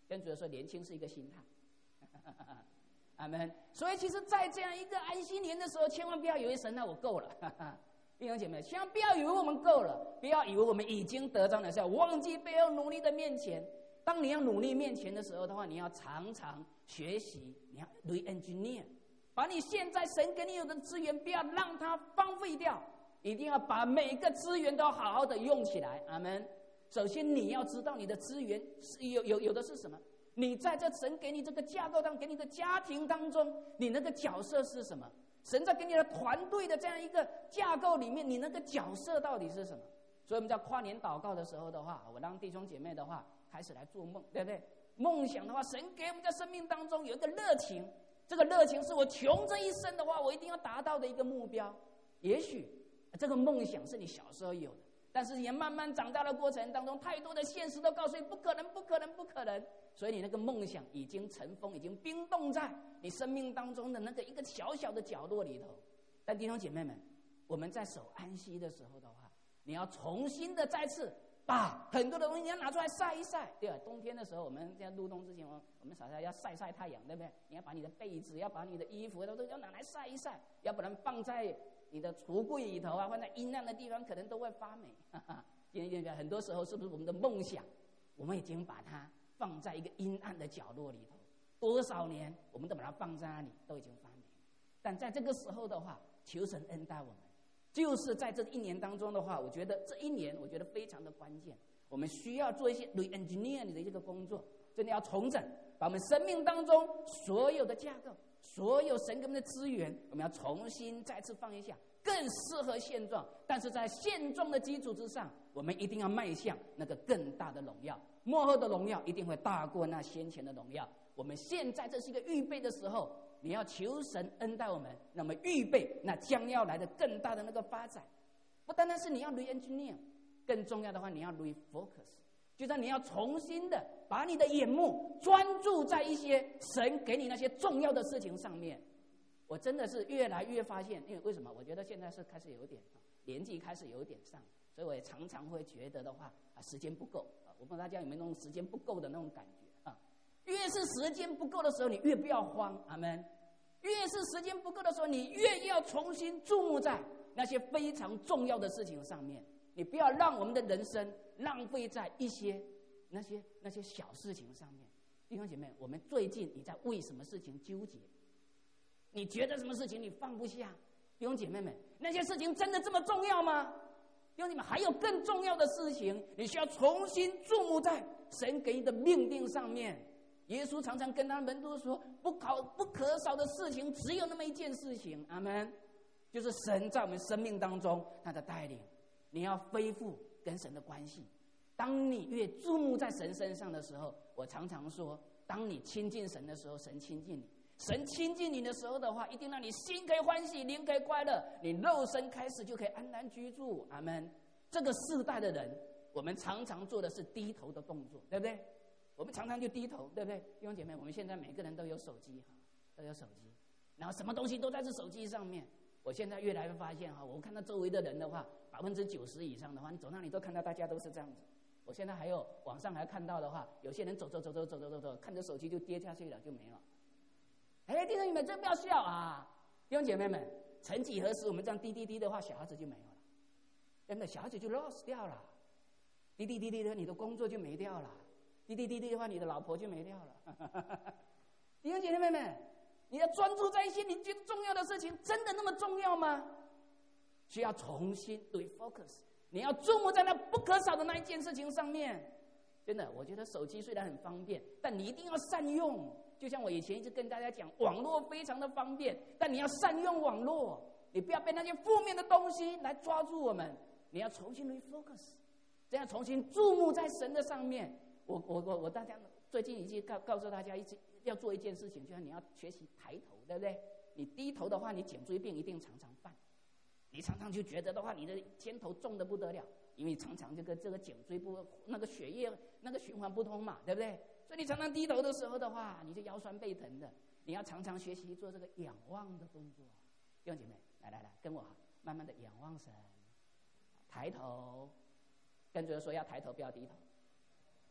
跟主说，年轻是一个心态。阿们。所以其实在这样一个安息年的时候，千万不要以为神我够了，弟兄姐妹，千万不要以为我们够了，不要以为我们已经得着了，是要忘记背后努力的面前。当你要努力面前的时候的话，你要常常学习，你要 re-engineer， 把你现在神给你有的资源，不要让它荒废掉，一定要把每个资源都好好的用起来。阿们。首先你要知道你的资源是有的是什么，你在这神给你这个架构当给你的家庭当中，你那个角色是什么？神在给你的团队的这样一个架构里面，你那个角色到底是什么？所以我们在跨年祷告的时候的话，我让弟兄姐妹的话开始来做梦，对不对？梦想的话，神给我们在生命当中有一个热情，这个热情是我穷这一生的话，我一定要达到的一个目标。也许这个梦想是你小时候有的，但是也慢慢长大的过程当中，太多的现实都告诉你不可能，不可能，不可能。所以你那个梦想已经尘封，已经冰冻在你生命当中的那个一个小小的角落里头。但弟兄姐妹们，我们在守安息的时候的话，你要重新的再次把很多的东西你要拿出来晒一晒，对吧？冬天的时候，我们在入冬之前，我们少少要晒晒太阳，对不对？你要把你的被子，要把你的衣服都要拿来晒一晒，要不然放在你的橱柜里头啊，放在阴暗的地方，可能都会发霉。今天很多时候，是不是我们的梦想，我们已经把它放在一个阴暗的角落里头，多少年我们都把它放在那里，都已经发霉。但在这个时候的话，求神恩待我们，就是在这一年当中的话，我觉得这一年我觉得非常的关键，我们需要做一些 re-engineer 的这个工作，真的要重整，把我们生命当中所有的架构，所有神给我们的资源，我们要重新再次放一下，更适合现状，但是在现状的基础之上，我们一定要迈向那个更大的荣耀，末后的荣耀一定会大过那先前的荣耀。我们现在这是一个预备的时候，你要求神恩待我们，那么预备那将要来的更大的那个发展。不单单是你要 re-engineer， 更重要的话，你要 refocus， 就是你要重新的把你的眼目专注在一些神给你那些重要的事情上面。我真的是越来越发现，因为为什么？我觉得现在是开始有点年纪开始有点上，所以我也常常会觉得的话时间不够。我不知道大家有没有那种时间不够的那种感觉啊？越是时间不够的时候，你越不要慌，阿们。越是时间不够的时候，你越要重新注目在那些非常重要的事情上面。你不要让我们的人生浪费在一些那些小事情上面。弟兄姐妹，我们最近你在为什么事情纠结？你觉得什么事情你放不下？弟兄姐妹们，那些事情真的这么重要吗？弟兄姐妹，还有更重要的事情，你需要重新注目在神给你的命定上面。耶稣常常跟他门徒说，不可少的事情只有那么一件事情，阿们，就是神在我们生命当中他的带领。你要恢复跟神的关系。当你越注目在神身上的时候，我常常说，当你亲近神的时候，神亲近你。神亲近你的时候的话，一定让你心可以欢喜，灵可以快乐，你肉身开始就可以安然居住。阿们。这个世代的人，我们常常做的是低头的动作，对不对？我们常常就低头，对不对？弟兄姐妹，我们现在每个人都有手机，都有手机，然后什么东西都在这手机上面。我现在越来越发现我看到周围的人的话，90%以上的话，你走哪里都看到大家都是这样子。我现在还有网上还看到的话，有些人走，看着手机就跌下去了，就没了。弟兄姐妹，真不要笑啊！弟兄姐妹们，曾几何时，我们这样滴的话，小孩子就没有了，真的，小孩子就 lost 掉了。滴的，你的工作就没掉了。滴的话，你的老婆就没掉了。弟兄姐妹们，你要专注在一些你觉得重要的事情，真的那么重要吗？需要重新 refocus， 你要注目在那不可少的那一件事情上面。真的，我觉得手机虽然很方便，但你一定要善用。就像我以前一直跟大家讲，网络非常的方便，但你要善用网络，你不要被那些负面的东西来抓住我们。你要重新 refocus， 这样重新注目在神的上面。我大家最近已经告诉大家，一直要做一件事情，就是你要学习抬头，对不对？你低头的话，你颈椎病一定常常犯。你常常就觉得的话，你的肩头重的不得了，因为常常这个颈椎部那个血液那个循环不通嘛，对不对？所以你常常低头的时候的话，你就腰酸背疼的。你要常常学习做这个仰望的动作。弟兄姐妹，来，跟我慢慢的仰望神，抬头，跟着说要抬头，不要低头。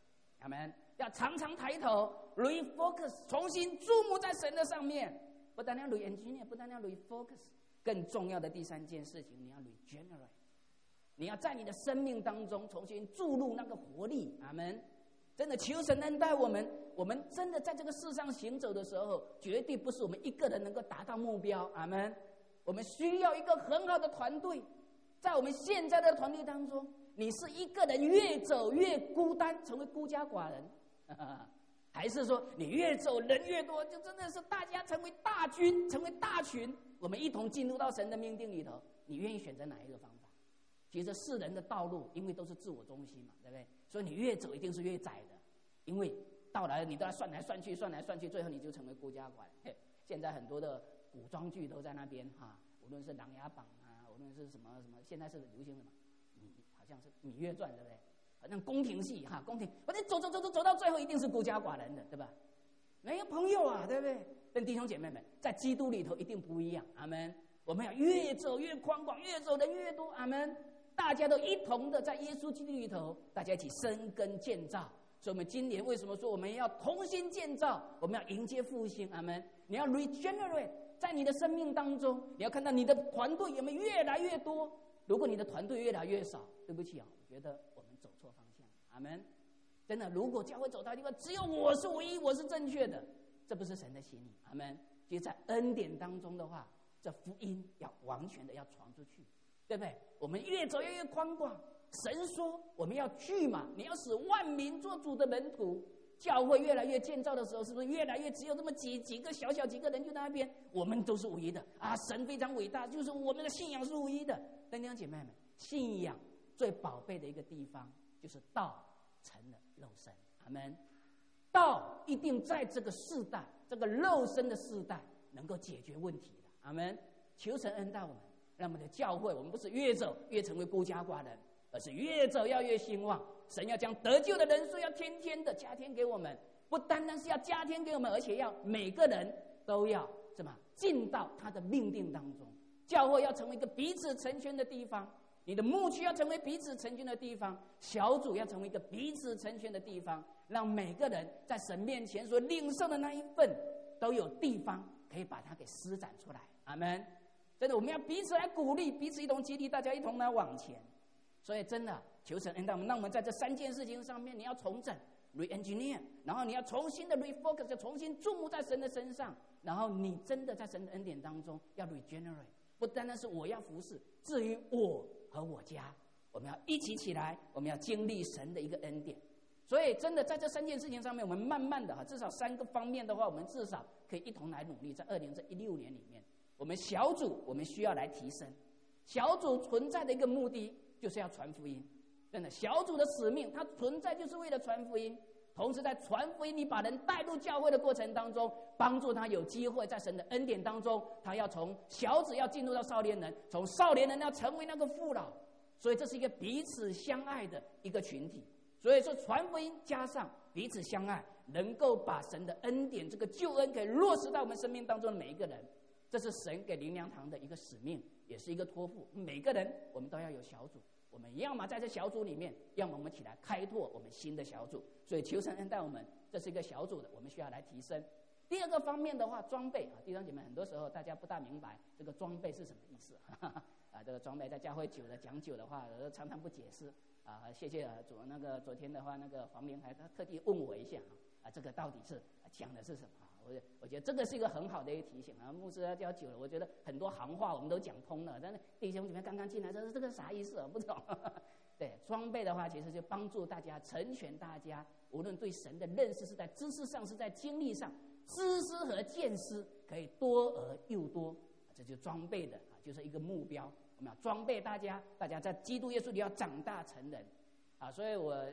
阿们，要常常抬头 refocus， 重新注目在神的上面。不单要 re-engineer， 不单要 refocus， 更重要的第三件事情，你要 regenerate， 你要在你的生命当中重新注入那个活力。阿们。真的求神恩待我们，我们真的在这个世上行走的时候，绝对不是我们一个人能够达到目标。阿们。我们需要一个很好的团队，在我们现在的团队当中，你是一个人越走越孤单，成为孤家寡人，还是说你越走人越多，就真的是大家成为大军，成为大群，我们一同进入到神的命定里头？你愿意选择哪一个方法？其实世人的道路，因为都是自我中心嘛，对不对？所以你越走一定是越窄的，因为到来你都要算来算去，算来算去，最后你就成为孤家寡人。现在很多的古装剧都在那边哈，无论是《琅琊榜》啊，无论是什么，现在是流行什么，好像是《芈月传》，对不对？反正宫廷戏哈，宫廷，反正走到最后一定是孤家寡人的，对吧？没有朋友啊，对不对？跟弟兄姐妹们，在基督里头一定不一样。阿们。我们要越走越宽广，越走人越多。阿们。大家都一同的在耶稣基督里头，大家一起生根建造。所以我们今年为什么说我们要同心建造？我们要迎接复兴。阿们。你要 regenerate， 在你的生命当中，你要看到你的团队有没有越来越多。如果你的团队越来越少，对不起啊，我觉得我们走错方向。阿们。真的，如果教会走到地方，只有我是唯一，我是正确的，这不是神的心意。阿们。其实在恩典当中的话，这福音要完全的要传出去，对不对？我们越走越宽广。神说我们要去嘛，你要使万民做主的门徒。教会越来越建造的时候，是不是越来越只有这么几个小几个人就在那边？我们都是唯一的啊！神非常伟大，就是我们的信仰是唯一的。弟兄姐妹们，信仰最宝贝的一个地方，就是道成了肉身。阿们。道一定在这个世代，这个肉身的世代，能够解决问题的。阿们。求神恩待我们，让我们的教会，我们不是越走越成为孤家寡人，而是越走要越兴旺。神要将得救的人数要天天的加添给我们，不单单是要加添给我们，而且要每个人都要什么进到他的命定当中。教会要成为一个彼此成全的地方，你的牧区要成为彼此成全的地方，小组要成为一个彼此成全的地方，让每个人在神面前所领受的那一份，都有地方可以把它给施展出来。阿们。真的，我们要彼此来鼓励，彼此一同激励，大家一同来往前。所以真的求神恩待我们，让我们在这三件事情上面，你要重整 re-engineer， 然后你要重新的 refocus， 要重新注目在神的身上，然后你真的在神的恩典当中要 regenerate， 不单单是我要服侍，至于我和我家，我们要一起起来，我们要经历神的一个恩典。所以真的在这三件事情上面，我们慢慢的至少三个方面的话，我们至少可以一同来努力。在2016年里面，我们小组我们需要来提升。小组存在的一个目的就是要传福音。真的，小组的使命它存在就是为了传福音。同时在传福音，你把人带入教会的过程当中，帮助他有机会在神的恩典当中，他要从小子要进入到少年人，从少年人要成为那个父老。所以这是一个彼此相爱的一个群体。所以说传福音加上彼此相爱，能够把神的恩典这个救恩给落实到我们生命当中的每一个人。这是神给灵粮堂的一个使命，也是一个托付。每个人我们都要有小组，我们要么在这小组里面，要么我们起来开拓我们新的小组。所以求神恩待我们，这是一个小组的，我们需要来提升。第二个方面的话，装备弟兄姐妹，很多时候大家不大明白这个装备是什么意思。这个装备在教会久了讲久的话，常常不解释。谢谢昨天的话，那个黄明还特地问我一下这个到底是讲的是什么？我觉得这个是一个很好的一个提醒。牧师教久了，我觉得很多行话我们都讲通了，但是弟兄姐妹刚刚进来，这个啥意思不懂。对，装备的话，其实就帮助大家成全大家，无论对神的认识是在知识上，是在经历上，知识和见识可以多而又多，这就是装备的就是一个目标。我们要装备大家在基督耶稣里要长大成人所以我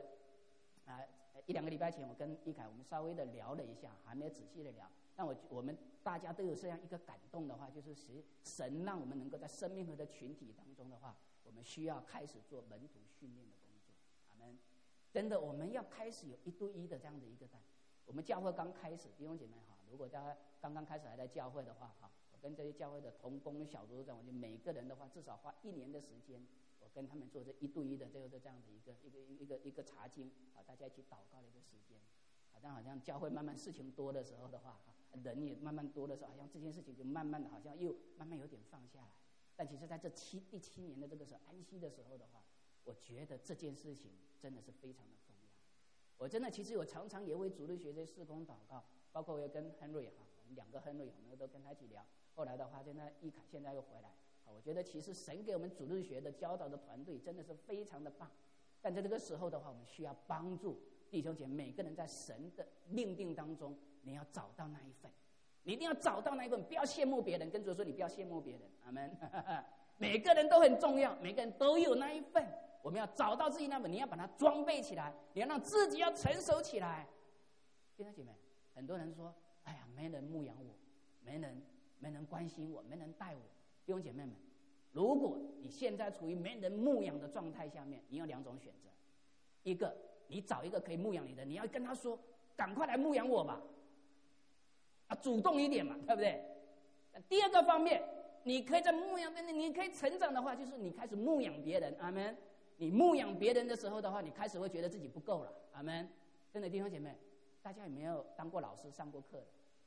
1-2个礼拜前，我跟一凯我们稍微的聊了一下，还没有仔细的聊。但我们大家都有这样一个感动的话，就是神让我们能够在生命和的群体当中的话，我们需要开始做门徒训练的工作。阿们。真的，我们要开始有1对1的这样的一个我们教会刚开始，弟兄姐妹如果大家刚刚开始还在教会的话跟这些教会的同工小组长，我就每个人的话至少花1年的时间，我跟他们做这1对1的这样的一个查经啊，大家一起祷告的一个时间。好像教会慢慢事情多的时候的话，人也慢慢多的时候，好像这件事情就慢慢的好像又慢慢有点放下来。但其实在第7年的这个时候安息的时候的话，我觉得这件事情真的是非常的重要。我真的其实我常常也为主日学这事工祷告，包括我也跟Henry我们2个Henry我们都跟他一起聊。后来的话，现在易凯现在又回来，我觉得其实神给我们主日学的教导的团队真的是非常的棒。但在这个时候的话，我们需要帮助弟兄姐妹，每个人在神的命定当中，你要找到那一份，你一定要找到那一份，不要羡慕别人。跟主说，你不要羡慕别人，阿们。每个人都很重要，每个人都有那一份，我们要找到自己那份，你要把它装备起来，你要让自己要成熟起来。弟兄姐妹，很多人说，哎呀，没人牧养我，没人关心我，没人带我。弟兄姐妹们，如果你现在处于没人牧养的状态下面，你有2种选择：一个，你找一个可以牧养你的，你要跟他说，赶快来牧养我吧，主动一点嘛，对不对？第二个方面，你可以在牧养你可以成长的话，就是你开始牧养别人，阿们。你牧养别人的时候的话，你开始会觉得自己不够了，阿们。真的弟兄姐妹，大家有没有当过老师、上过课的？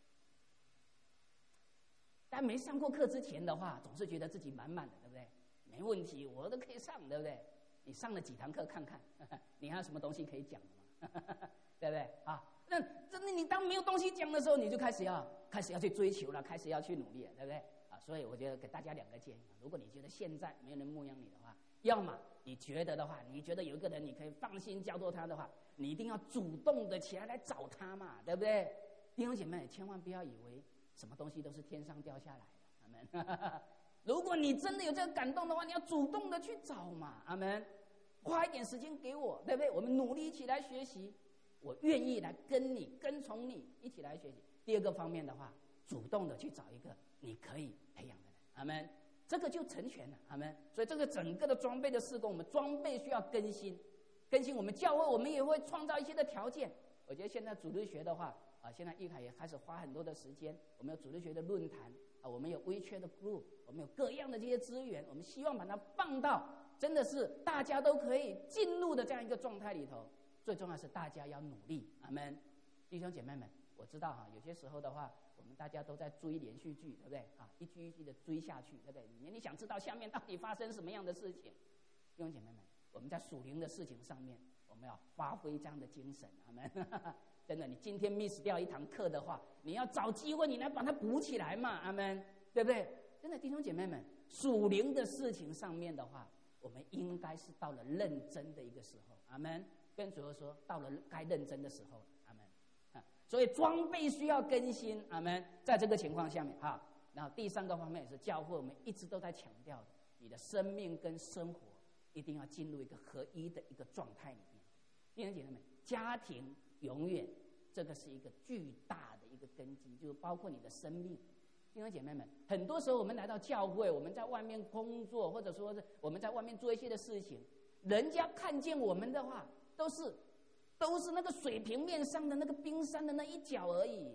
但没上过课之前的话，总是觉得自己满满的，对不对？没问题，我都可以上，对不对？你上了几堂课看看，你还有什么东西可以讲的吗？对不对？那真的，你当没有东西讲的时候，你就开始要去追求了，开始要去努力了，对不对？所以我觉得给大家2个建议：如果你觉得现在没有人牧养你的话，要么你觉得的话，你觉得有一个人你可以放心交托他的话，你一定要主动的起来找他嘛，对不对？弟兄姐妹，千万不要以为什么东西都是天上掉下来的，阿们。如果你真的有这个感动的话，你要主动的去找嘛，阿们。花一点时间给我，对不对？我们努力一起来学习，我愿意来跟从你一起来学习。第二个方面的话，主动的去找一个你可以培养的人，阿们。这个就成全了，阿们。所以这个整个的装备的事工，我们装备需要更新我们教会，我们也会创造一些的条件。我觉得现在主日学的话，现在易凯也开始花很多的时间，我们有主日学的论坛，我们有WeChat的 group， 我们有各样的这些资源，我们希望把它放到真的是大家都可以进入的这样一个状态里头。最重要是大家要努力，阿们。弟兄姐妹们，我知道有些时候的话，我们大家都在追连续剧，对不对？一句一句的追下去，对不对？你想知道下面到底发生什么样的事情？弟兄姐妹们，我们在属灵的事情上面，我们要发挥这样的精神，阿们。真的，你今天 miss 掉1堂课的话，你要找机会你来把它补起来嘛，阿们，对不对？真的弟兄姐妹们，属灵的事情上面的话，我们应该是到了认真的一个时候，阿们。跟主说，到了该认真的时候，阿们。所以装备需要更新，阿们。在这个情况下面，然后第3个方面也是教会我们一直都在强调的，你的生命跟生活一定要进入一个合一的一个状态里面。弟兄姐妹们，家庭永远这个是一个巨大的一个根基，就是包括你的生命。弟兄姐妹们，很多时候我们来到教会，我们在外面工作，或者说是我们在外面做一些的事情，人家看见我们的话，都是那个水平面上的那个冰山的那一角而已。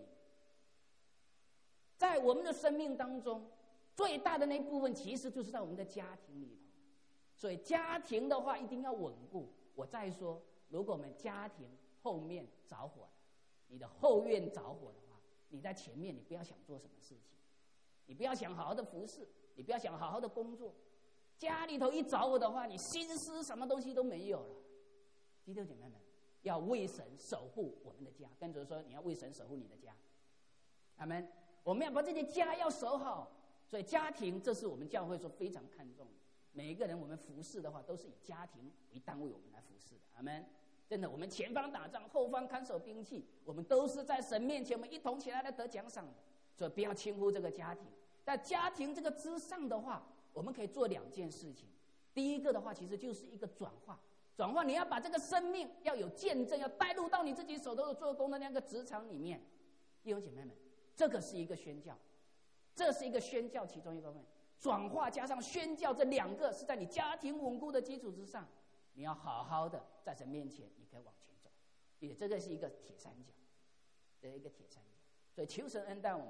在我们的生命当中，最大的那一部分其实就是在我们的家庭里头。所以家庭的话一定要稳固。我再说，如果我们家庭后面着火了，你的后院着火的话，你在前面你不要想做什么事情，你不要想好好的服侍，你不要想好好的工作。家里头一着火的话，你心思什么东西都没有了。弟兄姐妹们，要为神守护我们的家。跟主说，你要为神守护你的家，阿们。我们要把这些家要守好。所以家庭，这是我们教会所非常看重的。每一个人我们服侍的话，都是以家庭为单位我们来服侍的，阿们。真的，我们前方打仗，后方看守兵器，我们都是在神面前，我们一同起来得奖赏的。所以不要轻忽这个家庭。在家庭这个之上的话，我们可以做2件事情。第一个的话，其实就是一个转化。转化，你要把这个生命要有见证，要带入到你自己手头的做工的那个职场里面。弟兄姐妹们，这个是一个宣教，这是一个宣教其中一个部分。转化加上宣教，这2个是在你家庭稳固的基础之上，你要好好的在神面前，你可以往前走。也这个是一个铁三角，一个铁三角。所以求神恩待我们，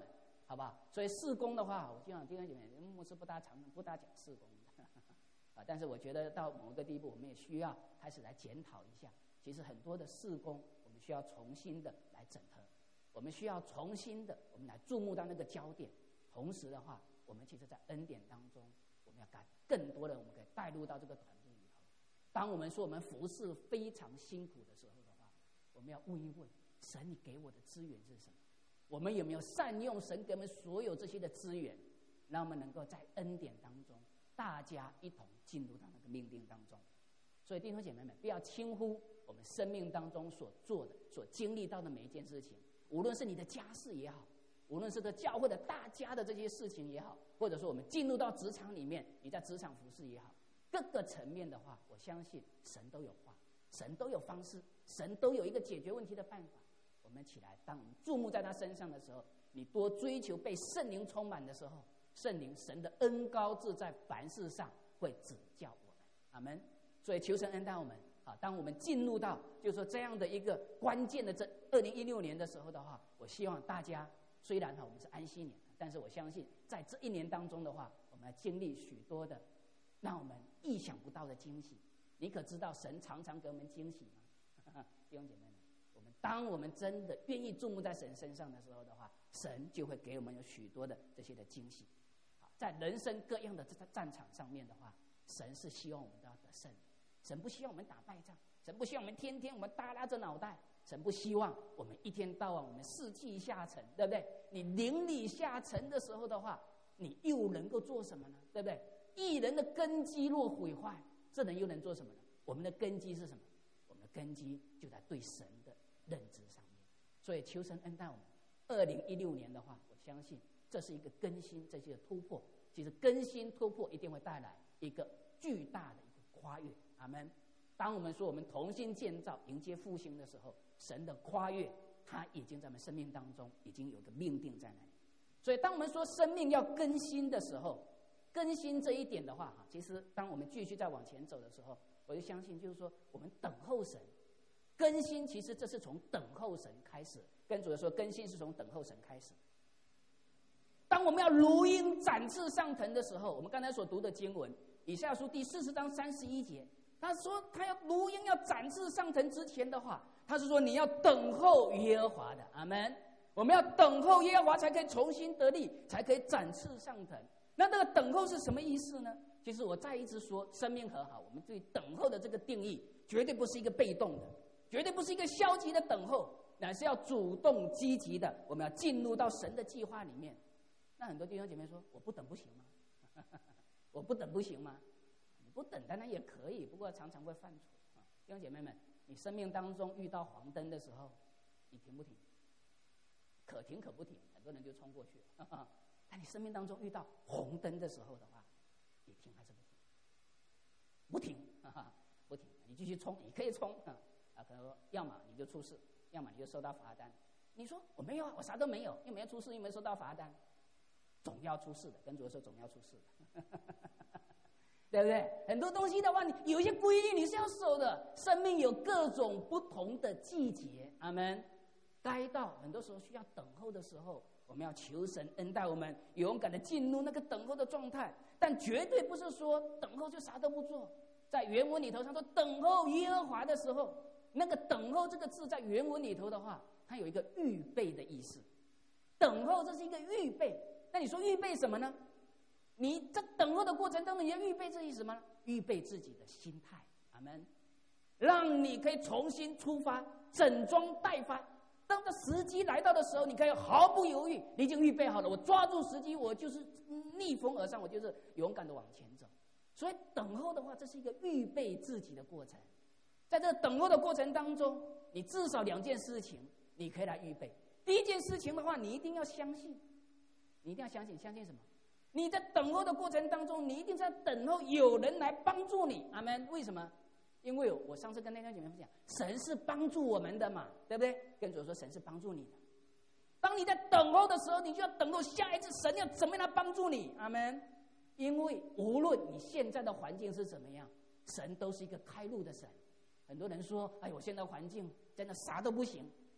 好不好？所以事工的话，我希望弟兄姐妹，牧师不大讲事工的啊，但是我觉得到某个地步，我们也需要开始来检讨一下。其实很多的事工，我们需要重新的来整合，我们需要重新的，我们来注目到那个焦点。同时的话，我们其实在恩典当中，我们要赶更多的，我们可以带入到这个团队里头。当我们说我们服事非常辛苦的时候的话，我们要问一问神，你给我的资源是什么？我们有没有善用神给我们所有这些的资源，让我们能够在恩典当中，大家一同进入到那个命定当中。所以弟兄姐妹们，不要轻忽我们生命当中所做的、所经历到的每一件事情，无论是你的家事也好，无论是这教会的大家的这些事情也好，或者说我们进入到职场里面，你在职场服事也好，各个层面的话，我相信神都有话，神都有方式，神都有一个解决问题的办法。我们起来，当我们注目在他身上的时候，你多追求被圣灵充满的时候，圣灵神的恩膏自在凡事上会指教我们。阿们。所以求神恩待我们啊！当我们进入到就是说这样的一个关键的这2016年的时候的话，我希望大家虽然我们是安息年，但是我相信在这一年当中的话，我们要经历许多的让我们意想不到的惊喜。你可知道神常常给我们惊喜吗？弟兄姐妹们，当我们真的愿意注目在神身上的时候的话，神就会给我们有许多的这些的惊喜。在人生各样的战场上面的话，神是希望我们都要得胜。神不希望我们打败仗，神不希望我们天天我们耷拉着脑袋，神不希望我们一天到晚我们士气下沉，对不对？你灵里下沉的时候的话，你又能够做什么呢？对不对？义人的根基若毁坏，这人又能做什么呢？我们的根基是什么？我们的根基就在对神的认知上面。所以求神恩待我们。2016年的话，我相信这是一个更新，这是一个突破。其实更新突破一定会带来一个巨大的一个跨越。阿们。当我们说我们同心建造迎接复兴的时候，神的跨越他已经在我们生命当中已经有一个命定在那里。所以当我们说生命要更新的时候，更新这一点的话，其实当我们继续再往前走的时候，我就相信就是说我们等候神更新，其实这是从等候神开始。跟主说更新是从等候神开始。当我们要如鹰展翅上腾的时候，我们刚才所读的经文以赛亚书第40章31节，他说他要如鹰要展翅上腾之前的话，他是说你要等候耶和华的。阿们。我们要等候耶和华才可以重新得力，才可以展翅上腾。那个等候是什么意思呢？其实我再一次说，生命和好，我们对等候的这个定义绝对不是一个被动的，绝对不是一个消极的等候，乃是要主动积极的，我们要进入到神的计划里面。那很多弟兄姐妹说，我不等不行吗？我不等不行吗？你不等当然也可以，不过常常会犯错。弟兄姐妹们，你生命当中遇到黄灯的时候，你停不停？可停可不停，很多人就冲过去了。但你生命当中遇到红灯的时候的话，你停还是不停？不停，不停，你继续冲，你可以冲可能说要么你就出事，要么你就收到罚单。你说我没有啊，我啥都没有，又没有出事，又没有收到罚单，总要出事的。跟主说总要出事的，对不对？很多东西的话，你有一些规律你是要守的。生命有各种不同的季节，阿们。该到很多时候需要等候的时候，我们要求神恩待我们，勇敢的进入那个等候的状态。但绝对不是说等候就啥都不做。在原文里头，他说等候耶和华的时候，那个等候这个字在原文里头的话，它有一个预备的意思。等候这是一个预备，那你说预备什么呢？你在等候的过程当中，你要预备这意思什么？预备自己的心态，阿们，让你可以重新出发，整装待发。当这时机来到的时候，你可以毫不犹豫，你已经预备好了。我抓住时机，我就是逆风而上，我就是勇敢的往前走。所以等候的话，这是一个预备自己的过程。在这等候的过程当中，你至少2件事情你可以来预备。第一件事情的话，你一定要相信，你一定要相信，相信什么？你在等候的过程当中，你一定在等候有人来帮助你。阿们。为什么？因为我上次跟那些姐妹讲，神是帮助我们的嘛，对不对？跟主说神是帮助你的。当你在等候的时候，你就要等候下一次神要怎么样来帮助你。阿们。因为无论你现在的环境是怎么样，神都是一个开路的神。很多人说，哎，我现在环境真的啥都不行，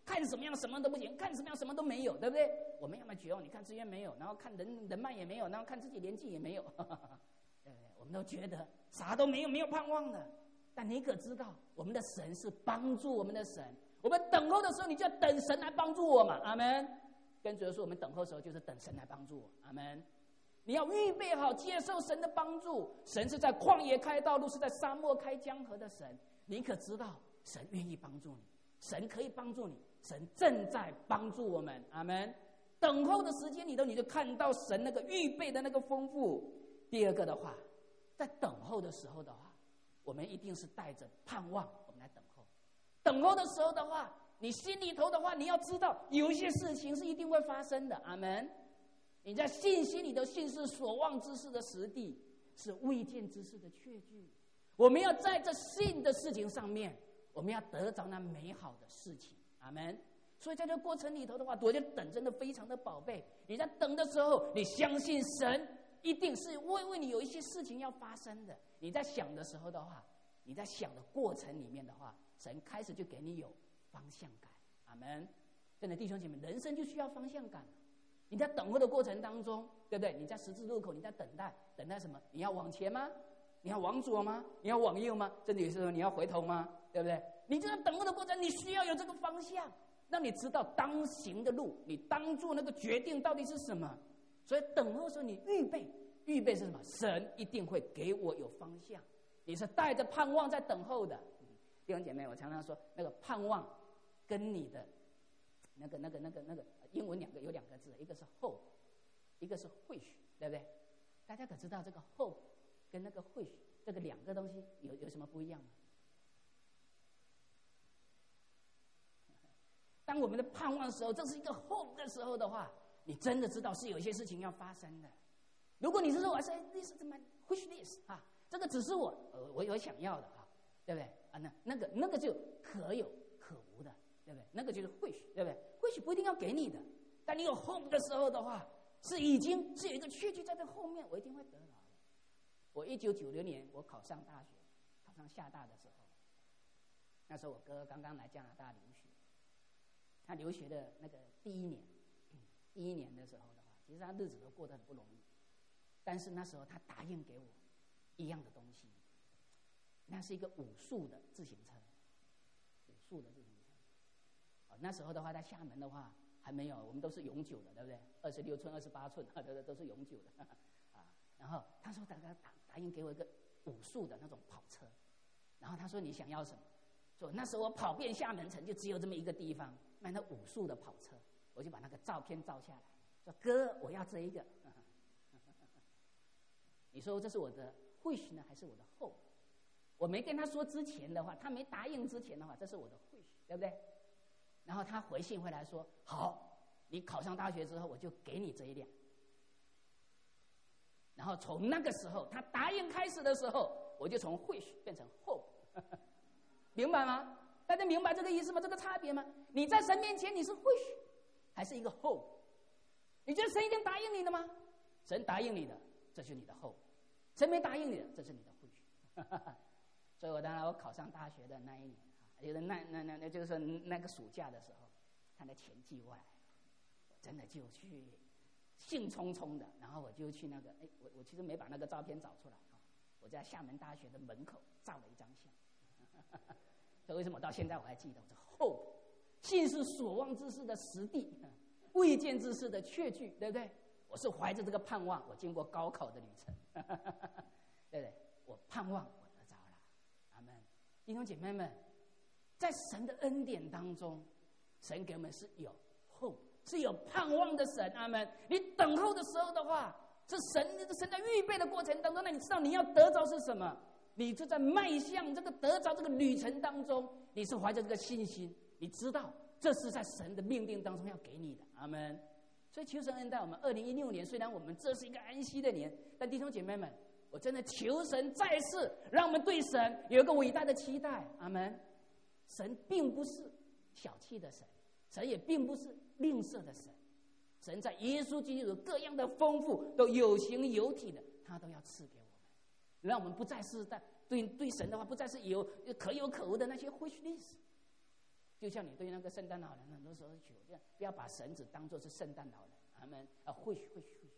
看什么样什么都不行，看什么样什么都没有，对不对？我们要么绝望，你看资源没有，然后看人脉也没有，然后看自己年纪也没有，对不对？我们都觉得啥都没有，没有盼望的。但你可知道，我们的神是帮助我们的神。我们等候的时候，你就要等神来帮助我嘛，阿们。跟主说，我们等候的时候就是等神来帮助我，阿们。你要预备好接受神的帮助。神是在旷野开道路，是在沙漠开江河的神。你可知道，神愿意帮助你，神可以帮助你，神正在帮助我们，阿们。等候的时间里头，你就看到神那个预备的那个丰富。第二个的话，在等候的时候的话，我们一定是带着盼望，我们来等候。等候的时候的话，你心里头的话，你要知道有一些事情是一定会发生的，阿们。你在信心里头，信是所望之事的实地，是未见之事的确据。我们要在这信的事情上面，我们要得着那美好的事情，阿们。所以在这个过程里头的话，我就等真的非常的宝贝。你在等的时候，你相信神一定是为你有一些事情要发生的。你在想的时候的话，你在想的过程里面的话，神开始就给你有方向感，阿们。真的弟兄姐妹，人生就需要方向感。你在等候的过程当中，对不对？你在十字路口，你在等待，等待什么？你要往前吗？你要往左吗？你要往右吗？甚至有时候你要回头吗？对不对？你就在等候的过程，你需要有这个方向，让你知道当行的路，你当做那个决定到底是什么。所以等候的时候，你预备是什么？神一定会给我有方向。你是带着盼望在等候的。弟兄姐妹，我常常说，那个盼望跟你的那个英文有两个字，一个是 hope， 一个是 wish， 对不对？大家可知道这个 hope 跟那个 wish 这个两个东西有什么不一样吗？当我们的盼望的时候，这是一个 hope 的时候的话，你真的知道是有一些事情要发生的。如果你是说我说 this is my wish list 啊，这个只是我有想要的啊，对不对啊？那个就可有可无的，对不对？那个就是 wish， 对不对？wish 不一定要给你的，但你有 hope 的时候的话，是有一个确据在这后面，我一定会得到的。我1996年我考上大学，考上厦大的时候，那时候我哥刚刚来加拿大留学，他留学的那个第一年的时候的话，其实他日子都过得很不容易，但是那时候他答应给我一样的东西，那是一个5速的自行车，5速的自行车。那时候的话，在厦门的话还没有，我们都是永久的，对不对？26寸、28寸，都是永久的啊。然后他说答应给我一个5速的那种跑车，然后他说你想要什么？说那时候我跑遍厦门城，就只有这么一个地方卖那5速的跑车，我就把那个照片照下来，说哥，我要这一个。你说这是我的 wish 呢，还是我的 hope？ 我没跟他说之前的话，他没答应之前的话，这是我的 wish， 对不对？然后他回信回来说，好，你考上大学之后，我就给你这一辆。然后从那个时候，他答应开始的时候，我就从 wish 变成 hope， 明白吗？大家明白这个意思吗？这个差别吗？你在神面前你是 wish 还是一个 hope？ 你觉得神一定答应你的吗？神答应你的，这是你的 hope； 神没答应你的，这是你的 wish。所以我当然我考上大学的那一年，就是那就是说那个暑假的时候，他的钱寄过来，我真的就去兴冲冲的，然后我就去那个，我其实没把那个照片找出来啊，我在厦门大学的门口照了一张相。所以为什么到现在我还记得？我说 hope， 信是所望之事的实地，未见之事的确据，对不对？我是怀着这个盼望，我经过高考的旅程，对不对？我盼望我得着了，阿们。弟兄姐妹们，在神的恩典当中，神给我们是有 hope， 是有盼望的神，阿们。你等候的时候的话，是神在预备的过程当中，那你知道你要得着是什么？你就在迈向这个得着这个旅程当中，你是怀着这个信心，你知道这是在神的命定当中要给你的，阿们。所以求神恩待我们。2016年虽然我们这是一个安息的年，但弟兄姐妹们，我真的求神再次让我们对神有一个伟大的期待，阿们。神并不是小气的神，神也并不是吝啬的神，神在耶稣基督各样的丰富都有形有体的，他都要赐给我们，让我们不再是对神的话，不再是可有可无的那些 wish list。 就像你对那个圣诞老人，很多时候求，这样不要把绳子当作是圣诞老人，阿们或许，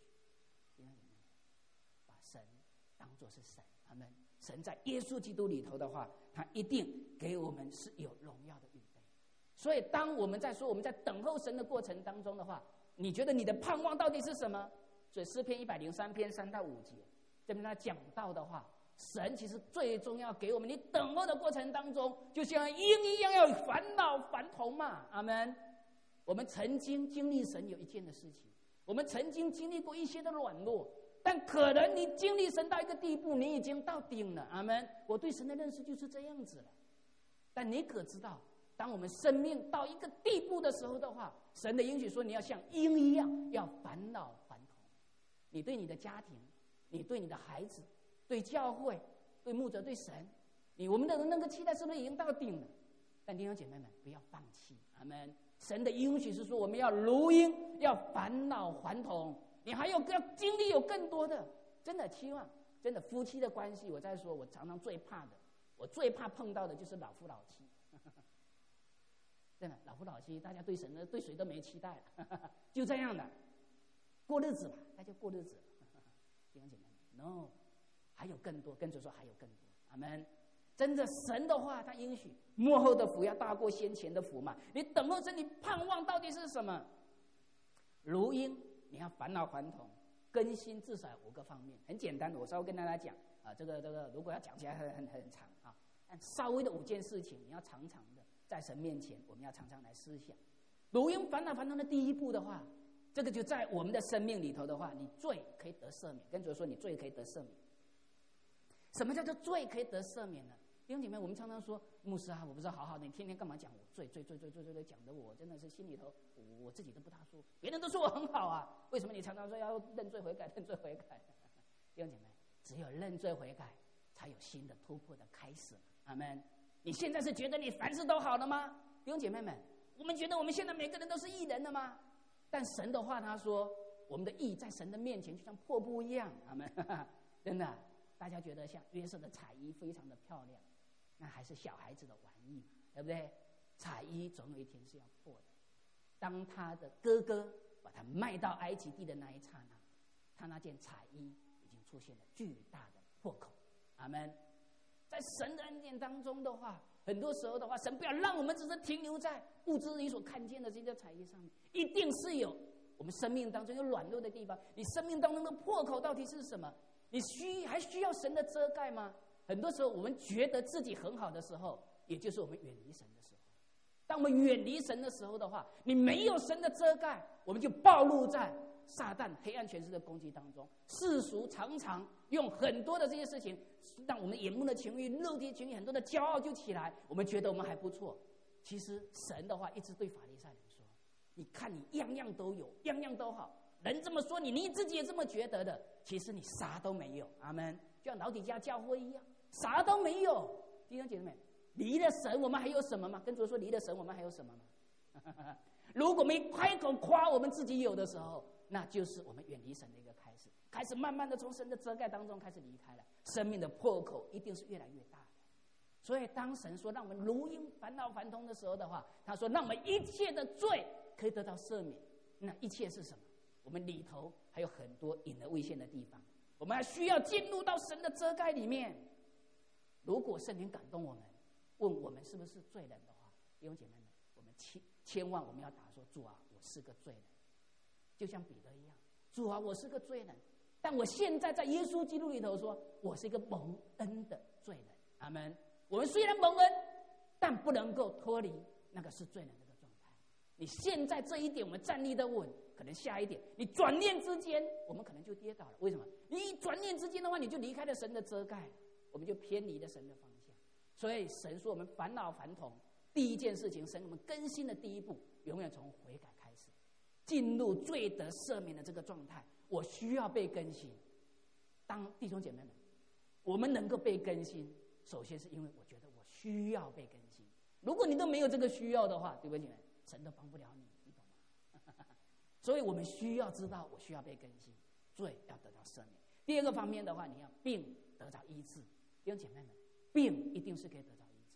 把神当作是神，阿们。神在耶稣基督里头的话，他一定给我们是有荣耀的预备。所以当我们在说我们在等候神的过程当中的话，你觉得你的盼望到底是什么？所以诗篇103篇3到5节这边他讲到的话，神其实最重要给我们，你等候的过程当中，就像鹰一样要烦恼烦头嘛，阿们。我们曾经经历神有一件的事情，我们曾经经历过一些的软弱，但可能你经历神到一个地步，你已经到顶了，阿们。我对神的认识就是这样子了。但你可知道，当我们生命到一个地步的时候的话，神的应许说你要像鹰一样要烦恼烦头。你对你的家庭，你对你的孩子，对教会，对牧者，对神，我们的那个期待是不是已经到顶了？但弟兄姐妹们不要放弃，阿们。神的应许是说我们要如鹰，要烦恼烦头。你还要经历有更多的，真的期望，真的夫妻的关系，我在说，我常常最怕的，我最怕碰到的就是老夫老妻。真的，老夫老妻，大家对神的对谁都没期待了，就这样的过日子吧，那就过日子。弟兄姐妹 ，no， 还有更多，跟着说还有更多，阿们。真的，神的话，他应许末后的福要大过先前的福嘛。你等候神，你盼望到底是什么？如鹰，你要烦恼烦头，更新至少有5个方面，很简单的，我稍微跟大家讲啊，这个如果要讲起来很长啊，但稍微的5件事情，你要常常的在神面前，我们要常常来思想。如鹰烦恼烦头的第一步的话，这个就在我们的生命里头的话，你罪可以得赦免。跟主说，你罪可以得赦免。什么叫做罪可以得赦免呢？弟兄姐妹，我们常常说，牧师啊，我不知道好好的，你天天干嘛讲我罪，讲的我真的是心里头，我自己都不大舒服，别人都说我很好啊，为什么你常常说要认罪悔改？弟兄姐妹，只有认罪悔改，才有新的突破的开始。阿们。你现在是觉得你凡事都好了吗？弟兄姐妹们，我们觉得我们现在每个人都是义人了吗？但神的话他说，我们的义在神的面前就像破布一样。阿们。真的，大家觉得像约瑟的彩衣非常的漂亮，那还是小孩子的玩意嘛，对不对？彩衣总有一天是要破的。当他的哥哥把他卖到埃及地的那一刹那，他那件彩衣已经出现了巨大的破口。阿们。在神的恩典当中的话，很多时候的话，神不要让我们只是停留在物质你所看见的这些彩衣上面，一定是有我们生命当中有软弱的地方。你生命当中的破口到底是什么？你还需要神的遮盖吗？很多时候我们觉得自己很好的时候，也就是我们远离神的时候。当我们远离神的时候的话，你没有神的遮盖，我们就暴露在撒旦黑暗权势的攻击当中。世俗常常用很多的这些事情，让我们眼目的情欲、肉体情欲很多的骄傲就起来，我们觉得我们还不错。其实神的话一直对法利赛人说，你看你样样都有，样样都好，人这么说你，你自己也这么觉得的，其实你啥都没有。阿们。就像老底嘉教会一样，啥都没有。弟兄姐妹，离了神我们还有什么吗？跟主说，离了神我们还有什么吗？如果我们开口夸我们自己有的时候，那就是我们远离神的一个开始慢慢的从神的遮盖当中开始离开了，生命的破口一定是越来越大的。所以当神说让我们如鹰烦恼烦通的时候的话，他说让我们一切的罪可以得到赦免。那一切是什么？我们里头还有很多隐而未现的地方，我们还需要进入到神的遮盖里面。如果圣灵感动我们，问我们是不是罪人的话，弟兄姐妹们，我们千万我们要答说，主啊，我是个罪人。就像彼得一样，主啊，我是个罪人，但我现在在耶稣基督里头说，我是一个蒙恩的罪人。阿们。我们虽然蒙恩，但不能够脱离那个是罪人这个状态。你现在这一点我们站立的稳，可能下一点你转念之间我们可能就跌倒了。为什么？你一转念之间的话，你就离开了神的遮盖，我们就偏离了神的方向。所以神说我们烦恼烦痛，第一件事情，神我们更新的第一步永远从悔改开始，进入罪得赦免的这个状态。我需要被更新。当弟兄姐妹们，我们能够被更新，首先是因为我觉得我需要被更新。如果你都没有这个需要的话，对不起，神都帮不了你，你懂吗？所以我们需要知道我需要被更新，罪要得到赦免。第二个方面的话，你要病得到医治。弟兄姐妹们，病一定是可以得到医治。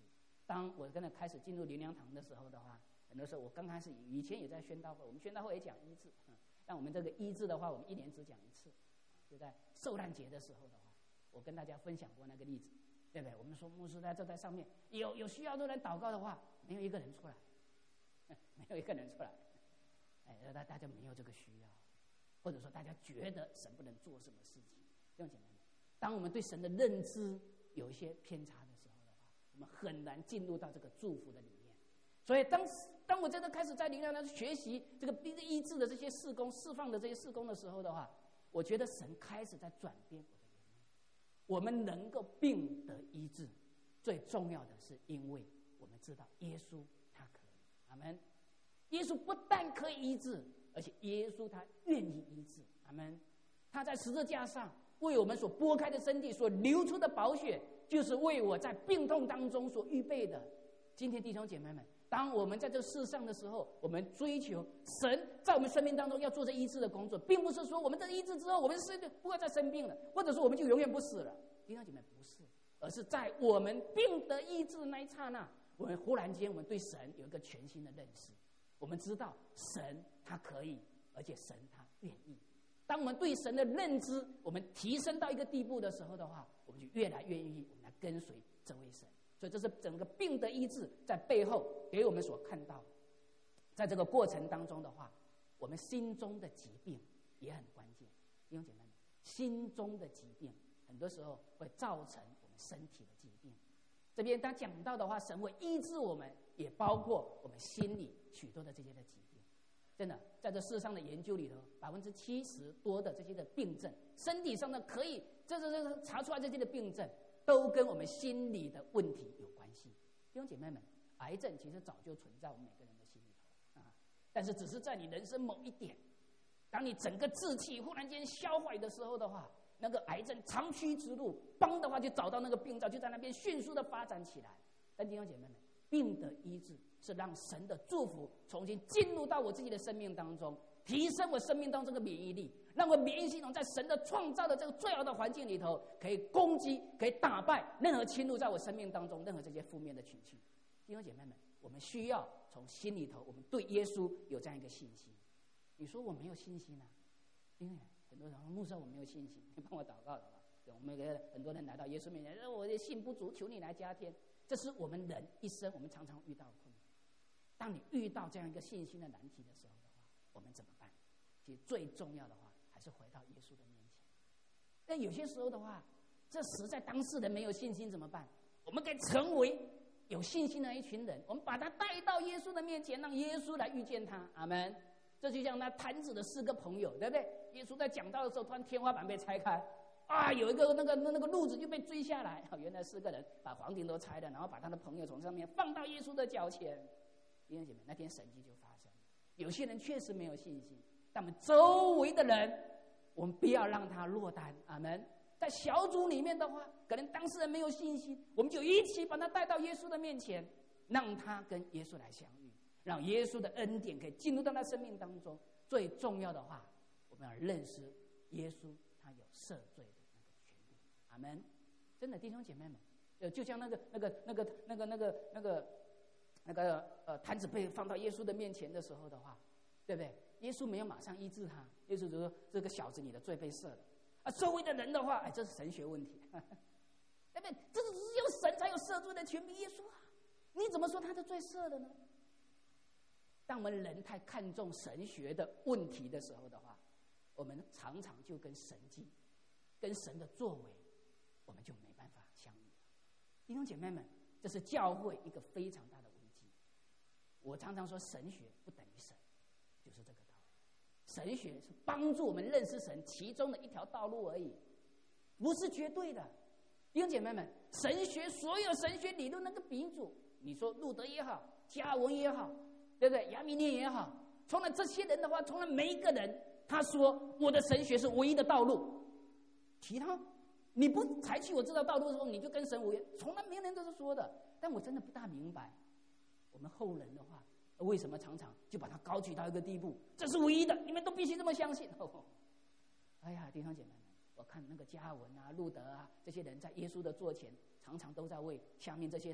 当我跟着开始进入灵粮堂的时候的话，很多时候我刚开始以前也在宣道会，我们宣道会也讲医治，但我们这个医治的话，我们1年只讲1次，就在受难节的时候的话，我跟大家分享过那个例子，对不对？我们说牧师在上面有需要的人祷告的话，没有一个人出来，没有一个人出来，大家没有这个需要，或者说大家觉得神不能做什么事情，弟兄姐妹们，当我们对神的认知有一些偏差的时候的话，我们很难进入到这个祝福的里面。所以当我真的开始在灵粮堂学习这个医治的这些事工、释放的这些事工的时候的话，我觉得神开始在转变我的眼目。我们能够病得医治，最重要的是因为我们知道耶稣他可以，阿们。耶稣不但可以医治，而且耶稣他愿意医治，阿们。他在十字架上为我们所拨开的身体所流出的宝血，就是为我在病痛当中所预备的。今天弟兄姐妹们，当我们在这世上的时候，我们追求神在我们生命当中要做这医治的工作，并不是说我们这医治之后，我们不会再生病了，或者说我们就永远不死了。弟兄姐妹，不是，而是在我们病得医治的那一刹那，我们忽然间我们对神有一个全新的认识，我们知道神他可以，而且神他愿意。当我们对神的认知我们提升到一个地步的时候的话，我们就越来越愿意我们来跟随这位神。所以这是整个病的医治在背后给我们所看到。在这个过程当中的话，我们心中的疾病也很关键。弟兄姐妹们，心中的疾病很多时候会造成我们身体的疾病。这边他讲到的话，神会医治我们，也包括我们心里许多的这些的疾病。真的，在这世上的研究里头，70%多的这些的病症，身体上的可以这查出来这些的病症，都跟我们心理的问题有关系。弟兄姐妹们，癌症其实早就存在我们每个人的心里头啊，但是只是在你人生某一点，当你整个志气忽然间销毁的时候的话，那个癌症长驱直入，帮的话就找到那个病灶，就在那边迅速的发展起来。但弟兄姐妹们，病的医治是让神的祝福重新进入到我自己的生命当中，提升我生命当中的免疫力，让我免疫系统在神的创造的这个最好的环境里头，可以攻击、可以打败任何侵入在我生命当中任何这些负面的情绪。弟兄姐妹们，我们需要从心里头，我们对耶稣有这样一个信心。你说我没有信心啊？因为很多人说牧师我没有信心，你帮我祷告了吧？我们很多人来到耶稣面前，我的信不足，求你来加添。这是我们人一生我们常常遇到的困难。当你遇到这样一个信心的难题的时候的话，我们怎么办？其实最重要的话还是回到耶稣的面前。但有些时候的话，这实在当事人没有信心怎么办？我们该成为有信心的一群人，我们把他带到耶稣的面前，让耶稣来遇见他。阿们。这就像那摊子的4个朋友，对不对？耶稣在讲道的时候，突然天花板被拆开，啊，有一个那个褥子就被追下来，原来4个人把房顶都拆了，然后把他的朋友从上面放到耶稣的脚前。弟兄姐妹，那天神迹就发生。有些人确实没有信心，但我们周围的人，我们不要让他落单。阿们。在小组里面的话，可能当事人没有信心，我们就一起把他带到耶稣的面前，让他跟耶稣来相遇，让耶稣的恩典可以进入到他生命当中。最重要的话，我们要认识耶稣，他有赦罪的那个权利。阿们。真的，弟兄姐妹们，就像那个摊子被放到耶稣的面前的时候的话，对不对？耶稣没有马上医治他，耶稣就说：“这个小子，你的罪被赦了。”啊，周围的人的话，这是神学问题，对不对？这是只有神才有赦罪的权柄。耶稣啊，你怎么说他的罪赦了呢？当我们人太看重神学的问题的时候的话，我们常常就跟神迹、跟神的作为，我们就没办法相遇。弟兄姐妹们，这是教会一个非常大的危机。我常常说，神学不等于神，就是这个道理。神学是帮助我们认识神其中的一条道路而已，不是绝对的。弟兄姐妹们，神学所有神学理论那个鼻祖，你说路德也好，加尔文也好，对不对？亚米念也好，从来这些人的话，从来没一个人他说我的神学是唯一的道路，其他你不采取我这条道路的时候，你就跟神无缘，从来没有人都是说的。但我真的不大明白，我们后人的话，为什么常常就把它高举到一个地步，这是唯一的，你们都必须这么相信。哎呀，弟兄姐妹们，我看那个加尔文啊、路德啊这些人在耶稣的座前，常常都在为下面这些人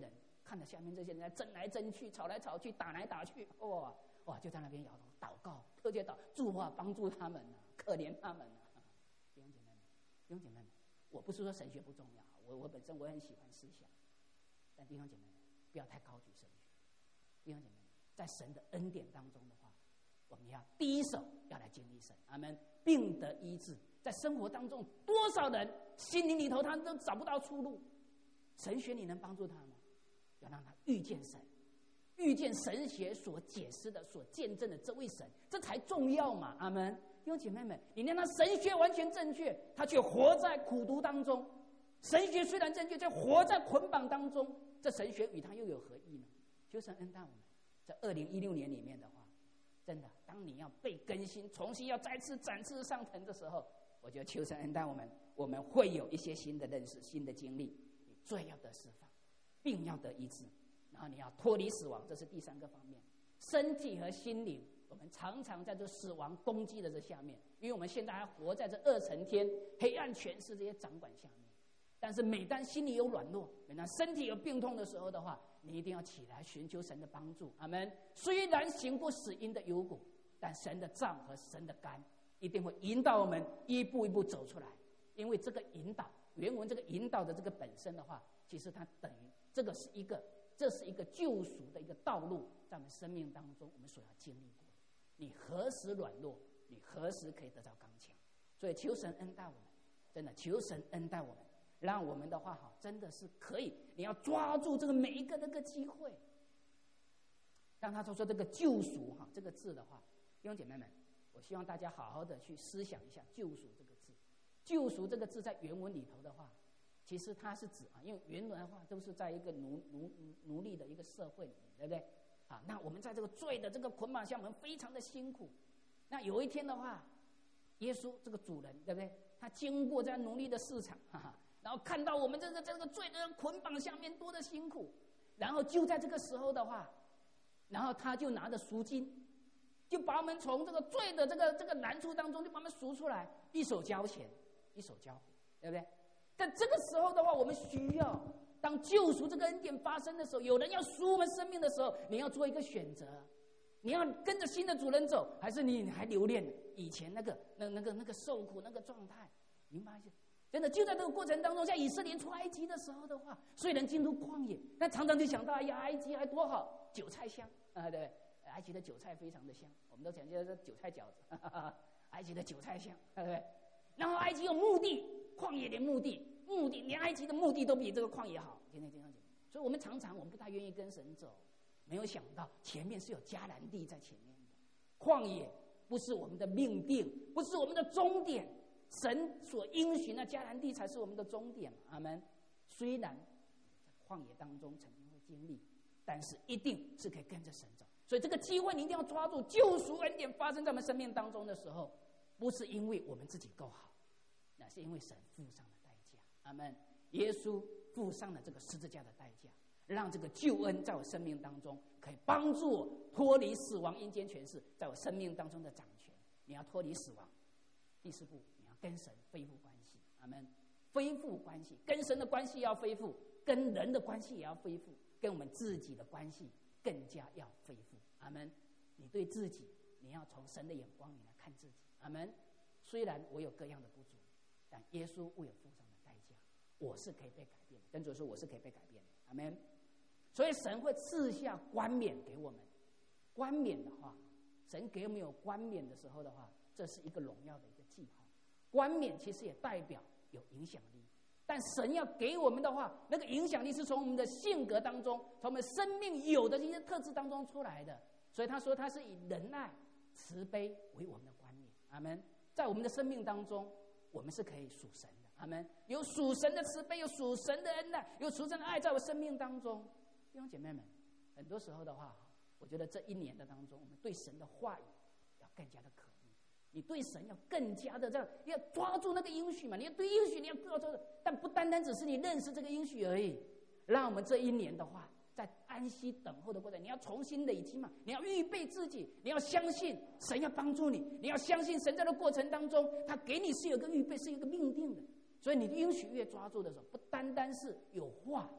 看着下面这些人在争来争去，吵来吵去，打来打去，哇，就在那边摇头祷告，特别主啊，帮助他们啊，可怜他们啊！弟兄姐妹们，我不是说神学不重要，我本身我很喜欢思想，但弟兄姐妹们，不要太高举神学。弟兄姐妹们，在神的恩典当中的话，我们要第一手要来经历神，阿们，病得医治。在生活当中，多少人心灵里头他都找不到出路，神学你能帮助他吗？要让他遇见神，遇见神学所解释的、所见证的这位神，这才重要嘛，阿们。弟兄姐妹们，你让他神学完全正确，他却活在苦毒当中。神学虽然正确，却活在捆绑当中，这神学与他又有何异呢？求神恩待我们，在2016年里面的话，真的，当你要被更新，重新要再次展翅上腾的时候，我觉得求神恩待我们会有一些新的认识、新的经历。你罪要得释放，病要得医治，然后你要脱离死亡，这是第3个方面。身体和心灵，我们常常在这死亡攻击的这下面，因为我们现在还活在这2层天、黑暗权势这些掌管下面。但是每当心里有软弱，每当身体有病痛的时候的话，你一定要起来寻求神的帮助，阿们。虽然行过死荫的幽谷，但神的杖和神的竿一定会引导我们一步一步走出来。因为这个引导，原文这个引导的这个本身的话，其实它等于这是一个救赎的一个道路，在我们生命当中我们所要经历过。你何时软弱，你何时可以得到刚强。所以求神恩待我们，真的求神恩待我们，让我们的话真的是可以，你要抓住这个每一个那个机会。当他说这个救赎这个字的话，弟兄姐妹们，我希望大家好好的去思想一下救赎这个字。救赎这个字在原文里头的话，其实它是指因为原文的话都是在一个奴隶的一个社会里面，对不对？那我们在这个罪的这个捆绑下，我们非常的辛苦。那有一天的话，耶稣这个主人，对不对？他经过在奴隶的市场，然后看到我们这个罪的捆绑下面多的辛苦，然后就在这个时候的话，然后他就拿着赎金，就把我们从这个罪的这个难处当中就把我们赎出来，一手交钱，一手交，对不对？但这个时候的话，我们需要当救赎这个恩典发生的时候，有人要赎我们生命的时候，你要做一个选择，你要跟着新的主人走，还是你还留恋以前那个受苦那个状态？明白吗？真的就在这个过程当中，像以色列出埃及的时候的话，虽然进入旷野，但常常就想到，哎呀，埃及还多好，韭菜香对不对？埃及的韭菜非常的香，我们都讲叫韭菜饺子，埃及的韭菜香，对不对？然后埃及有墓地，旷野连墓地连埃及的墓地都比这个旷野好，天天这样讲。所以我们不太愿意跟神走，没有想到前面是有迦南地在前面的。旷野不是我们的命定，不是我们的终点，神所应许的迦南地才是我们的终点。阿们。虽然在旷野当中曾经会经历，但是一定是可以跟着神走。所以这个机会你一定要抓住，救赎恩典发生在我们生命当中的时候，不是因为我们自己够好，那是因为神付上的代价。阿们。耶稣付上了这个十字架的代价，让这个救恩在我生命当中可以帮助我脱离死亡阴间权势在我生命当中的掌权。你要脱离死亡，第4步你要跟神恢复关系。阿们。恢复关系，跟神的关系要恢复，跟人的关系也要恢复，跟我们自己的关系更加要恢复。阿们。你对自己，你要从神的眼光你来看自己。阿们。虽然我有各样的不足，但耶稣为我付上的代价，我是可以被改变的。跟主说，我是可以被改变的。阿们。所以神会赐下冠冕给我们。冠冕的话，神给我们有冠冕的时候的话，这是一个荣耀的一个记号。冠冕其实也代表有影响力，但神要给我们的话，那个影响力是从我们的性格当中，从我们生命有的这些特质当中出来的。所以他说他是以仁爱慈悲为我们的冠冕。阿们。在我们的生命当中，我们是可以属神的。阿们。有属神的慈悲，有属神的恩爱，有属神的爱在我生命当中。弟兄姐妹们，很多时候的话，我觉得这1年的当中，我们对神的话语要更加的渴慕，你对神要更加的这样，要抓住那个应许嘛，你要对应许你要抓住，但不单单只是你认识这个应许而已。让我们这1年的话，在安息等候的过程，你要重新累积嘛，你要预备自己，你要相信神要帮助你，你要相信神在这过程当中，他给你是有个预备，是有个命定的。所以你的应许越抓住的时候，不单单是有话，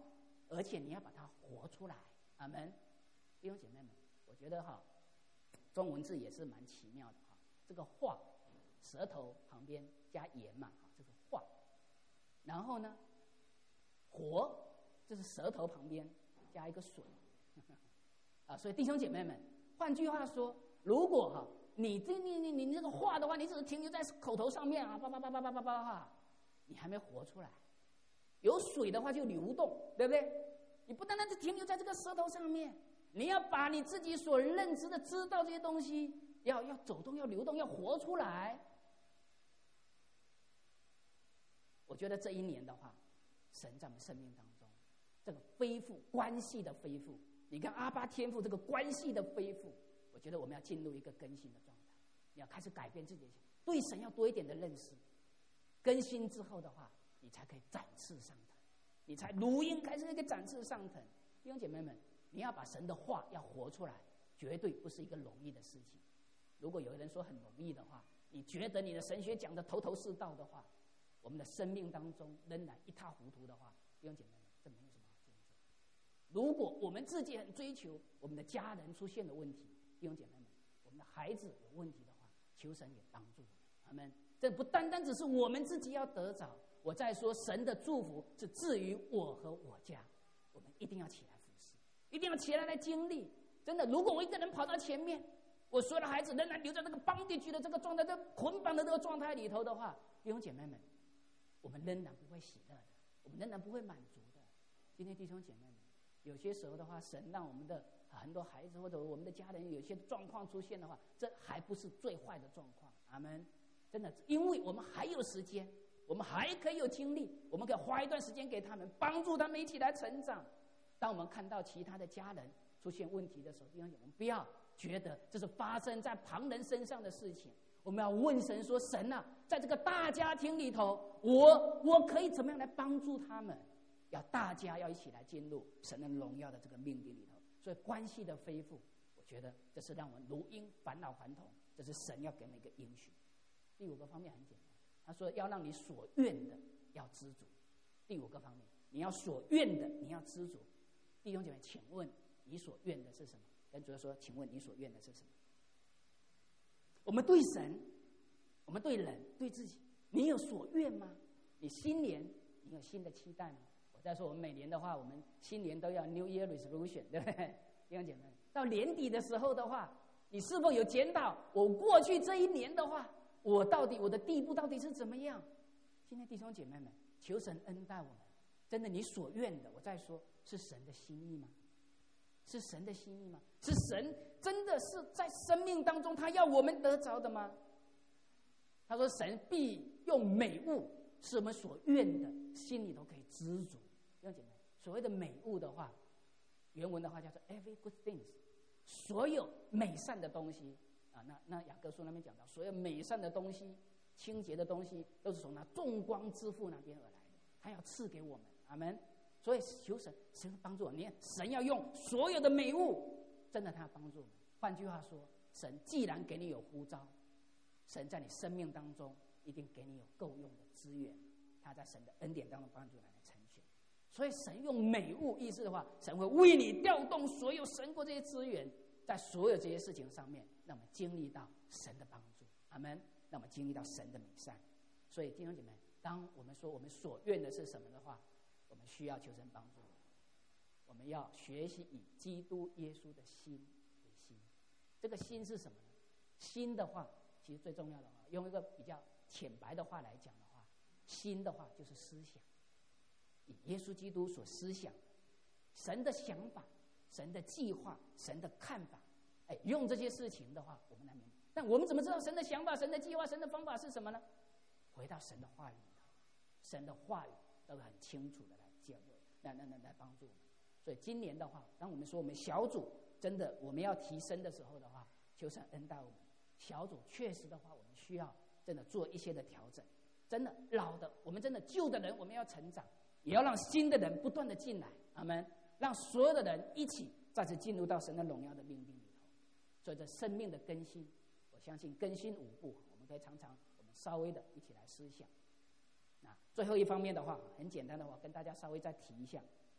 而且你要把它活出来。阿们。弟兄姐妹们，我觉得中文字也是蛮奇妙的这个化，舌头旁边加盐嘛这个化，然后呢活，这是舌头旁边加一个水所以弟兄姐妹们，换句话说，如果你这个话的话，你只是停留在口头上面叭叭叭叭叭叭叭你还没活出来。有水的话就流动，对不对？你不单单是停留在这个舌头上面，你要把你自己所认知的、知道这些东西，要走动、要流动、要活出来。我觉得这一年的话，神在我们生命当中，这个恢复关系的恢复，你看阿爸天父这个关系的恢复，我觉得我们要进入一个更新的状态，你要开始改变自己的，对神要多一点的认识。更新之后的话，你才可以展翅上腾，你才如鹰开始可以展翅上腾。弟兄姐妹们，你要把神的话要活出来，绝对不是一个容易的事情。如果有人说很容易的话，你觉得你的神学讲的头头是道的话，我们的生命当中仍然一塌糊涂的话，弟兄姐妹们，这没有什么好见证。如果我们自己很追求我们的家人出现了问题，弟兄姐妹们，我们的孩子有问题的话，求神也帮助我们。阿们。这不单单只是我们自己要得着，我在说神的祝福是至于我和我家，我们一定要起来服侍，一定要起来经历。真的，如果我一个人跑到前面，我所有的孩子仍然留在这个bondage的这个状态，这捆绑的这个状态里头的话，弟兄姐妹们，我们仍然不会喜乐的，我们仍然不会满足的。今天弟兄姐妹们，有些时候的话，神让我们的很多孩子或者我们的家人有些状况出现的话，这还不是最坏的状况。阿们。真的，因为我们还有时间，我们还可以有精力，我们可以花一段时间给他们，帮助他们一起来成长。当我们看到其他的家人出现问题的时候，弟兄姐妹，我们不要觉得这是发生在旁人身上的事情，我们要问神说：神啊，在这个大家庭里头，我可以怎么样来帮助他们？要大家要一起来进入神的荣耀的这个命定里头。所以关系的恢复，我觉得这是让我们如鹰返老还童，这是神要给我们一个应许。第五个方面很简单，他说要让你所愿的要知足。第五个方面，你要所愿的你要知足。弟兄姐妹，请问你所愿的是什么？跟主说，请问你所愿的是什么？我们对神，我们对人，对自己，你有所愿吗？你新年你有新的期待吗？我在说，我们每年的话，我们新年都要 New Year Resolution， 对不对？弟兄姐妹，到年底的时候的话，你是否有检讨我过去这一年的话，我的地步到底是怎么样？今天弟兄姐妹们，求神恩待我们。真的，你所愿的，我在说，是神的心意吗？是神的心意吗？是神真的是在生命当中他要我们得着的吗？他说神必用美物使我们所愿的心里头可以知足。弟兄姐妹，所谓的美物的话，原文的话叫做 every good things， 所有美善的东西啊，那雅各书那边讲到，所有美善的东西、清洁的东西，都是从那众光之父那边而来的，他要赐给我们。阿们。所以求神帮助我们，你看神要用所有的美物，真的他要帮助我们。换句话说，神既然给你有呼召，神在你生命当中一定给你有够用的资源，他在神的恩典当中帮助你来成全。所以神用美物，意思的话，神会为你调动所有神国这些资源，在所有这些事情上面，让我们经历到神的帮助。阿们。让我们经历到神的美善。所以弟兄姐妹，当我们说我们所愿的是什么的话，我们需要求神帮助。我们要学习以基督耶稣的心为心。这个心是什么呢？心的话，其实最重要的话，用一个比较浅白的话来讲的话，心的话就是思想，以耶稣基督所思想神的想法、神的计划、神的看法，用这些事情的话，我们来明白。但我们怎么知道神的想法、神的计划、神的方法是什么呢？回到神的话语里头，神的话语都很清楚的来帮助我们。所以今年的话，当我们说我们小组真的我们要提升的时候的话，求神恩待我们。小组确实的话，我们需要真的做一些的调整。真的老的，我们真的旧的人，我们要成长，也要让新的人不断的进来。阿们。让所有的人一起再次进入到神的荣耀的命定里头。所以这生命的更新，我相信更新5步，我们可以常常我们稍微的一起来思想。最后一方面的话，很简单的话，跟大家稍微再提一下，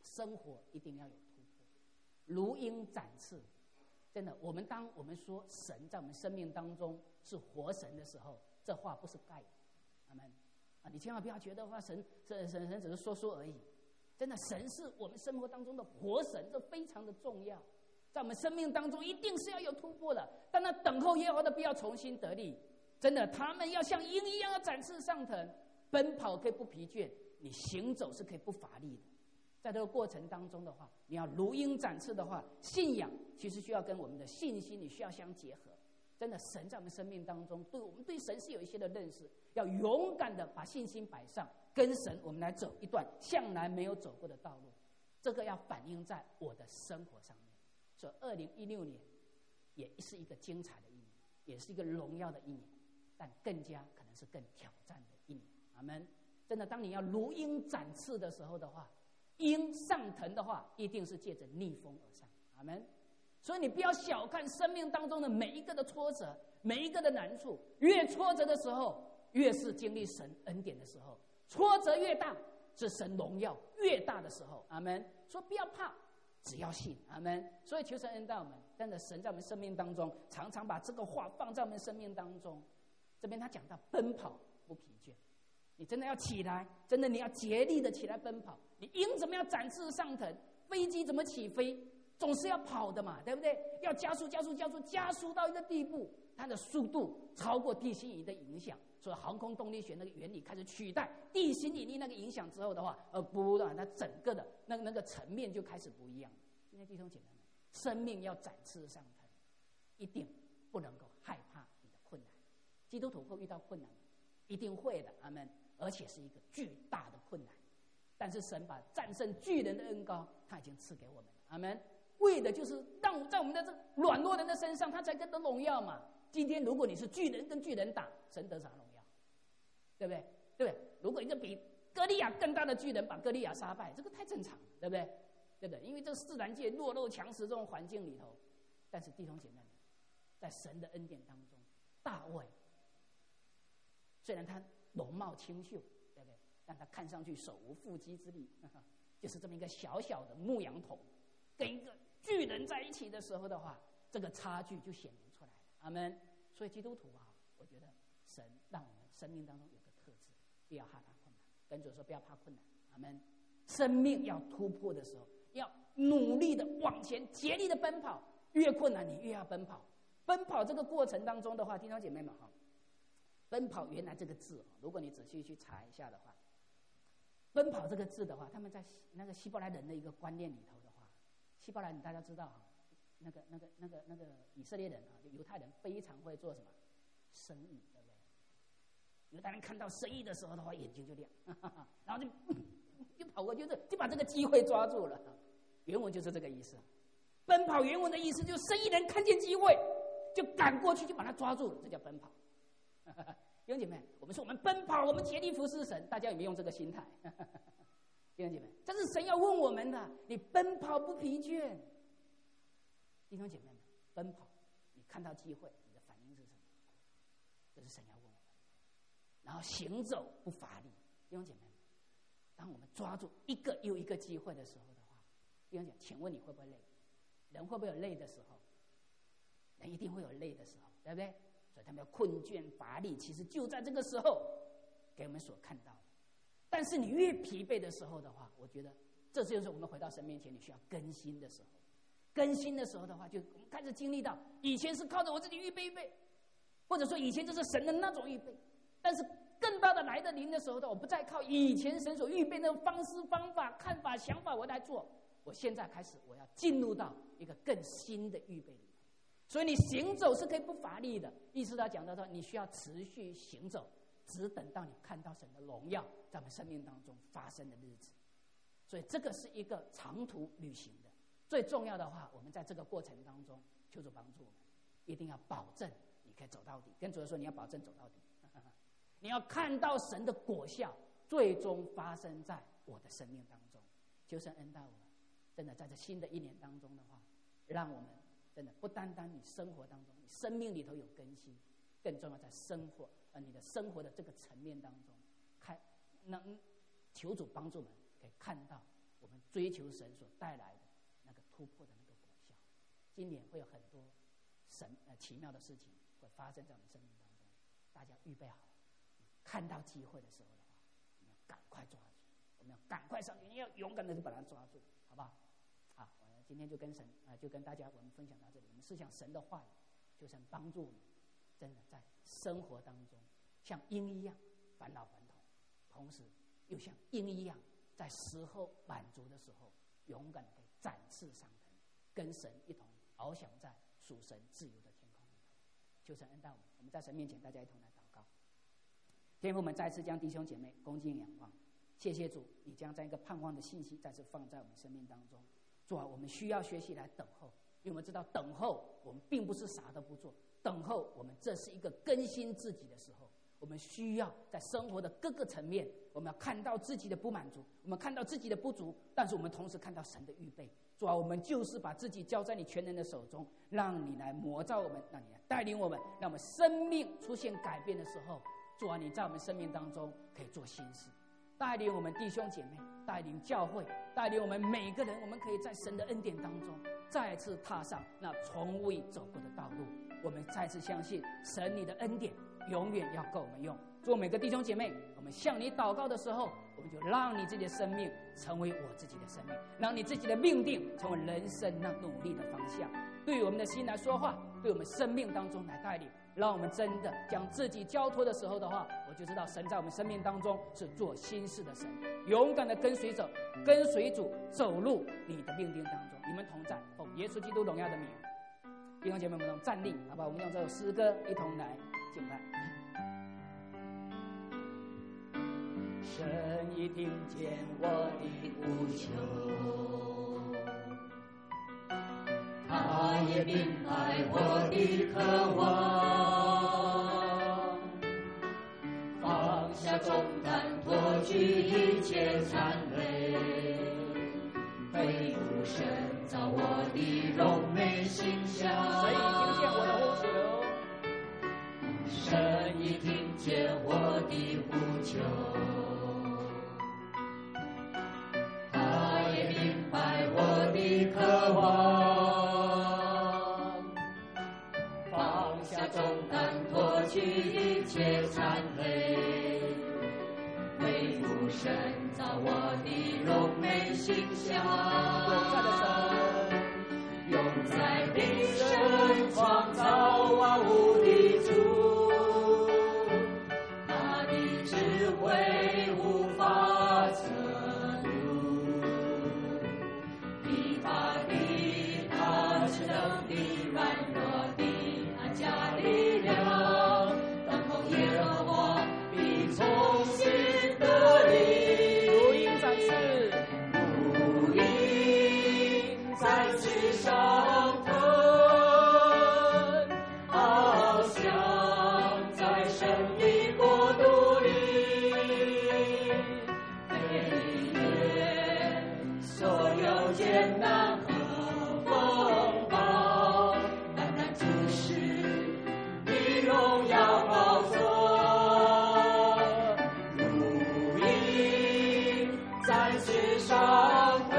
生活一定要有突破，如鹰展翅。真的，当我们说神在我们生命当中是活神的时候，这话不是盖的。阿们啊！你千万不要觉得话神只是说说而已。真的，神是我们生活当中的活神，这非常的重要。在我们生命当中，一定是要有突破的。但那等候耶和华的，必要重新得力。真的，他们要像鹰一样要展翅上腾，奔跑可以不疲倦，你行走是可以不乏力的。在这个过程当中的话，你要如鹰展翅的话，信仰其实需要跟我们的信心，你需要相结合。真的，神在我们生命当中，我们对神是有一些的认识，要勇敢的把信心摆上，跟神我们来走一段向来没有走过的道路。这个要反映在我的生活上面。所以2016年也是一个精彩的一年，也是一个荣耀的一年，但更加可能是更挑战的一年。阿们。真的，当你要如鹰展翅的时候的话，鹰上腾的话，一定是借着逆风而上。阿们。所以你不要小看生命当中的每一个的挫折，每一个的难处。越挫折的时候，越是经历神恩典的时候；挫折越大，是神荣耀越大的时候。阿们。说不要怕，只要信。阿们。所以求神恩待我们，真的，神在我们生命当中常常把这个话放在我们生命当中。这边他讲到奔跑不疲倦，你真的要起来，真的你要竭力的起来奔跑。你鹰怎么样展翅上腾？飞机怎么起飞？总是要跑的嘛，对不对？要加速到一个地步，它的速度超过地心引力的影响。所以航空动力学那个原理开始取代地心引力那个影响之后的话，不然它整个的那个层面就开始不一样。今天弟兄姐妹们，生命要展翅上腾，一定不能够害怕你的困难。基督徒会遇到困难，一定会的，阿们。而且是一个巨大的困难，但是神把战胜巨人的恩膏，他已经赐给我们了，阿们。为的就是让在我们的这软弱人的身上，他才得荣耀嘛。今天如果你是巨人跟巨人打，神得啥荣耀？对不对？对不对？如果一个比歌利亚更大的巨人把歌利亚杀败，这个太正常了，对不对？对不对？因为这自然界弱肉强食这种环境里头，但是弟兄姐妹们，在神的恩典当中，大卫虽然他容貌清秀，对不对？但他看上去手无缚鸡之力，就是这么一个小小的牧羊童，跟一个巨人在一起的时候的话，这个差距就显明出来了。阿们。所以基督徒啊，我觉得神让我们生命当中有个特质，不要害怕困难。跟主说不要怕困难。阿们。生命要突破的时候，要努力的往前，竭力的奔跑。越困难你越要奔跑。奔跑这个过程当中的话，弟兄姐妹们哈，奔跑原来这个字，如果你仔细去查一下的话，奔跑这个字的话，他们在那个希伯来人的一个观念里头的话，希伯来人大家知道哈，那个以色列人啊，犹太人非常会做什么生意，对不对？犹太人看到生意的时候的话，眼睛就亮，然后就跑过去，就把这个机会抓住了。原文就是这个意思。奔跑原文的意思就是生意人看见机会就赶过去，就把它抓住了，这叫奔跑。弟兄姐妹，我们说我们奔跑，我们竭力服侍神，大家有没有用这个心态？弟兄姐妹，这是神要问我们的，你奔跑不疲倦。弟兄姐妹们，奔跑，你看到机会，你的反应是什么？这是神要问我们。然后行走不乏力。弟兄姐妹们，当我们抓住一个又一个机会的时候的话，弟兄姐妹，请问你会不会累？人会不会有累的时候？人一定会有累的时候，对不对？所以他们要困倦乏力，其实就在这个时候给我们所看到的。但是你越疲惫的时候的话，我觉得这就是我们回到神面前你需要更新的时候。更新的时候的话，就我们开始经历到以前是靠着我自己预备，或者说以前就是神的那种预备，但是更大的来的临的时候的，我不再靠以前神所预备的方式方法看法想法我来做，我现在开始我要进入到一个更新的预备里。所以你行走是可以不乏力的，意思他讲到说你需要持续行走，只等到你看到神的荣耀在我们生命当中发生的日子。所以这个是一个长途旅行的，最重要的话，我们在这个过程当中求主帮助我们，一定要保证你可以走到底。跟主说你要保证走到底，你要看到神的果效最终发生在我的生命当中。求神恩待我们，真的在这新的一年当中的话，让我们真的不单单你生活当中，你生命里头有更新，更重要在生活你的生活的这个层面当中，求主帮助我们可以看到我们追求神所带来的那个突破的那个果效。今年会有很多奇妙的事情会发生在我们生命当中，大家预备好，看到机会的时候的话，我们要赶快抓住，我们要赶快上去，你要勇敢的去把它抓住，好不好？好，我今天就跟就跟大家我们分享到这里。我们思想神的话语，就是帮助我们真的在生活当中像鹰一样返老还童，同时又像鹰一样在时候满足的时候，勇敢的可以展翅上腾，跟神一同翱翔在属神自由的天空里头。求神恩待我们，我们在神面前大家一同来祷告。天父，我们再次将弟兄姐妹恭敬仰望，谢谢主，你将这样一个盼望的信息再次放在我们生命当中。主啊，我们需要学习来等候，因为我们知道等候我们并不是啥都不做，等候我们这是一个更新自己的时候。我们需要在生活的各个层面，我们要看到自己的不满足，我们看到自己的不足，但是我们同时看到神的预备。主啊，我们就是把自己交在你全能的手中，让你来磨造我们，让你来带领我们，让我们生命出现改变的时候，主啊，你在我们生命当中可以做新事，带领我们弟兄姐妹，带领教会，带领我们每个人，我们可以在神的恩典当中再次踏上那从未走过的道路。我们再次相信神你的恩典永远要够我们用。做每个弟兄姐妹，我们向你祷告的时候，我们就让你自己的生命成为我自己的生命，让你自己的命定成为人生那努力的方向，对于我们的心来说话，对我们生命当中来带领。让我们真的将自己交托的时候的话，我就知道神在我们生命当中是做新事的神。勇敢的跟随主走入你的命定当中。你们同在，奉耶稣基督荣耀的名。弟兄姐妹们，我们站立，好吧？我们用这首诗歌一同来敬拜。神已听见我的呼求， 他也明白我的渴望，放下重担，脱去一切残累，恢复神造我的荣美形象。 神已听见我的呼求， 神已听见我的呼求，他也明白我的渴望，放下重担，脱去一切残累，恢复神造我的荣美形象。永在的神创造万物的主，他的智慧无法测度，疲乏的他是能力，软弱的他加力量，等候耶和华必重新得力。 如鹰展翅， 如鹰展翅上腾，翱翔在神的国度里，飞越所有艰难和风暴，单单注视你荣耀宝座，如鹰展翅上腾，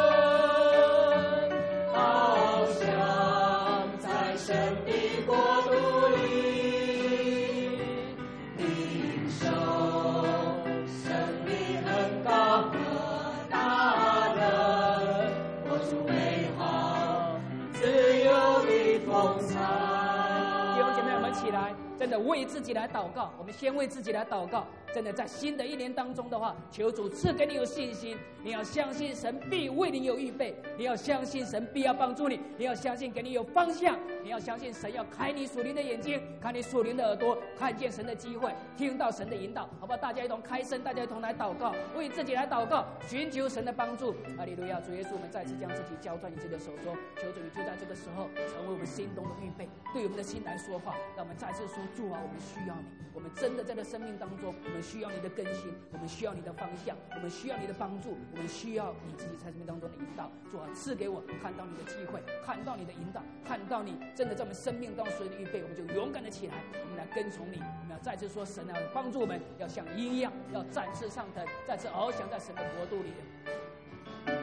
翱翔在神的国度里，领受神的恩膏和大能，活出美好自由的风采。 弟兄姐妹，我们起来，真的为自己来祷告。我们先为自己来祷告。真的在新的一年当中的话，求主赐给你有信心。你要相信神必为你有预备，你要相信神必要帮助你，你要相信给你有方向，你要相信神要开你属灵的眼睛，开你属灵的耳朵，看见神的机会，听到神的引导，好不好？大家一同开声，大家一同来祷告，为自己来祷告，寻求神的帮助。哈利路亚！主耶稣，我们再次将自己交在你自己的手中，求主你就在这个时候成为我们心中的预备，对我们的心来说话。让我们再次说，主啊，我们需要你，我们真的在这生命当中，我们需要你的更新，我们需要你的方向，我们需要你的帮助，我们需要你自己在生命当中的引导。主啊，赐给我看到你的机会，看到你的引导，看到你真的在我们生命当中所有的预备，我们就勇敢的起来，我们来跟从你。我们要再次说，神啊，帮助我们，要像鹰一样，要展翅上腾，再次翱翔在神的国度里。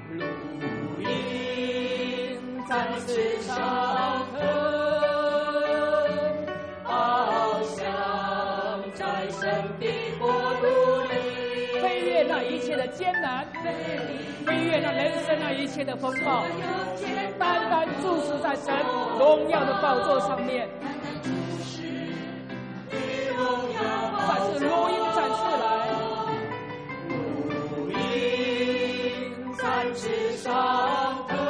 如鹰展翅上腾，翱翔在神的国度里，飞越那一切的艰难，飞越那人生那一切的风暴，单单注视在神荣耀的宝座上面。展翅如鹰展翅来，如鹰展翅上腾，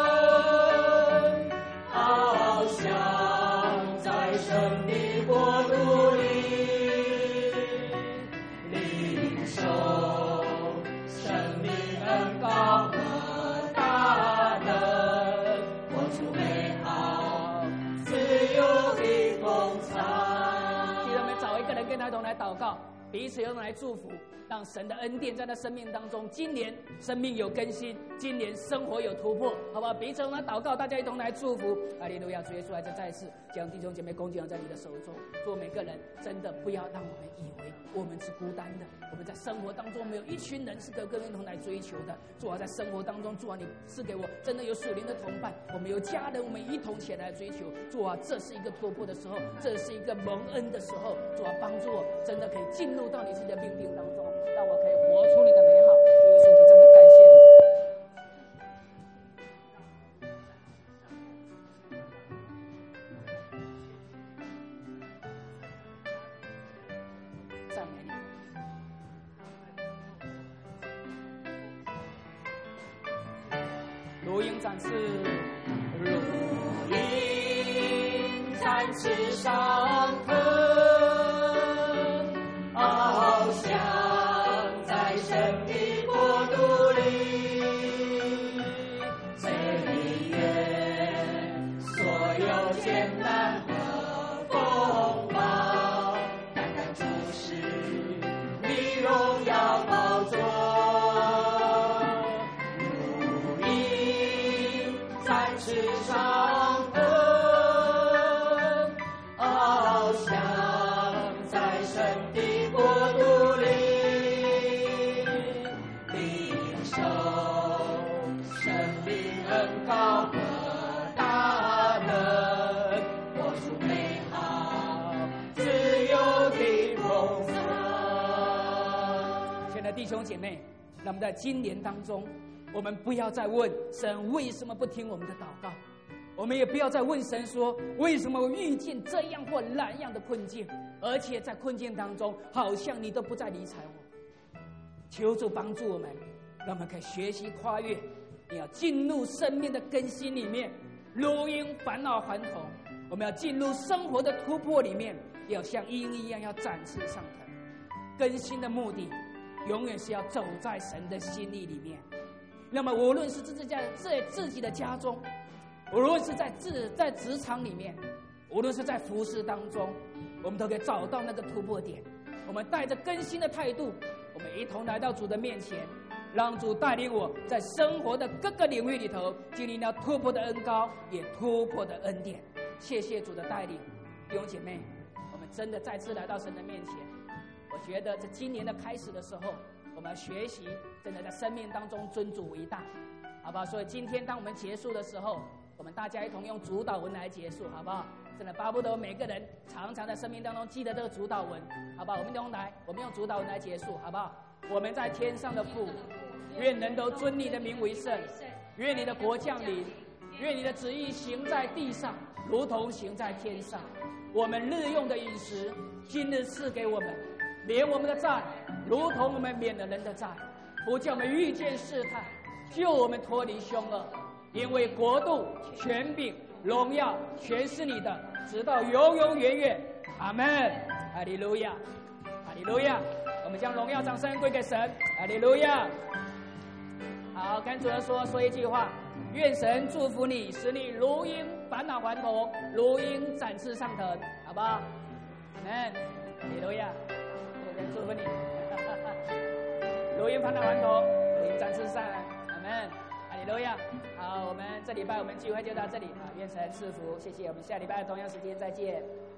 翱翔在神的国度里，领受生命恩膏和大能，活出美好自由的风采。记得我们找一个人跟他同来祷告，彼此用来祝福，让神的恩典在他生命当中。今年生命有更新，今年生活有突破，好不好？彼此用来祷告，大家一同来祝福。哈利路亚！主耶稣，再一次将弟兄姐妹恭敬在你的手中。做每个人真的不要让我们以为我们是孤单的，我们在生活当中没有一群人是跟一同来追求的。主啊，在生活当中，主啊，你赐给我真的有属灵的同伴，我们有家人，我们一同前来追求。主啊，这是一个突破的时候，这是一个蒙恩的时候。主啊，帮助我真的可以进入到你自己的命定当中，让我可以活出你的美好。主耶稣，我们真的感谢你。赞美你。如鹰展翅，如鹰展翅上腾，翱翔在神的国度里，飞越所有艰难和风暴，单单注视你荣耀宝座。如鹰展翅上腾，翱翔在神的国度里，领受生命恩膏和大能，活出美好自由的梦想。亲爱的弟兄姐妹，让我们在今年当中，我们不要再问神为什么不听我们的祷告，我们也不要再问神说为什么我遇见这样或那样的困境，而且在困境当中好像你都不再理睬我。求主帮助我们，让我们可以学习跨越，你要进入生命的更新里面，如鹰返老还童。我们要进入生活的突破里面，要像鹰一样要展翅上腾。更新的目的永远是要走在神的心意里面。那么无论是在自己的家中，无论是在职场里面，无论是在服事当中，我们都可以找到那个突破点。我们带着更新的态度，我们一同来到主的面前，让主带领我在生活的各个领域里头经历了突破的恩膏，也突破的恩典。谢谢主的带领。弟兄姐妹，我们真的再次来到神的面前。我觉得在今年的开始的时候，我们要学习真的在生命当中尊主为大，好不好？所以今天当我们结束的时候，我们大家一同用主祷文来结束，好不好？真的巴不得每个人常常在生命当中记得这个主祷文，好不好？我们用主祷文来结束，好不好？我们在天上的父，愿人都尊你的名为圣，愿你的国降临，愿你的旨意行在地上，如同行在天上。我们日用的饮食，今日赐给我们，免我们的债，如同我们免了人的债，不叫我们遇见试探，救我们脱离凶恶。因为国度、权柄、荣耀全是你的，直到永永远远。阿们。哈利路亚，哈利路亚。我们将荣耀掌声归给神。哈利路亚。好，跟主人说一句话：愿神祝福你，使你如鹰返老还童，如鹰展翅上腾，好不好？阿们。哈利路亚。愿神祝福你，如鹰返老还童，如鹰展翅上腾。阿们。哈利路亚。好，我们这礼拜我们聚会就到这里啊，愿神赐福，谢谢，我们下礼拜同样时间再见。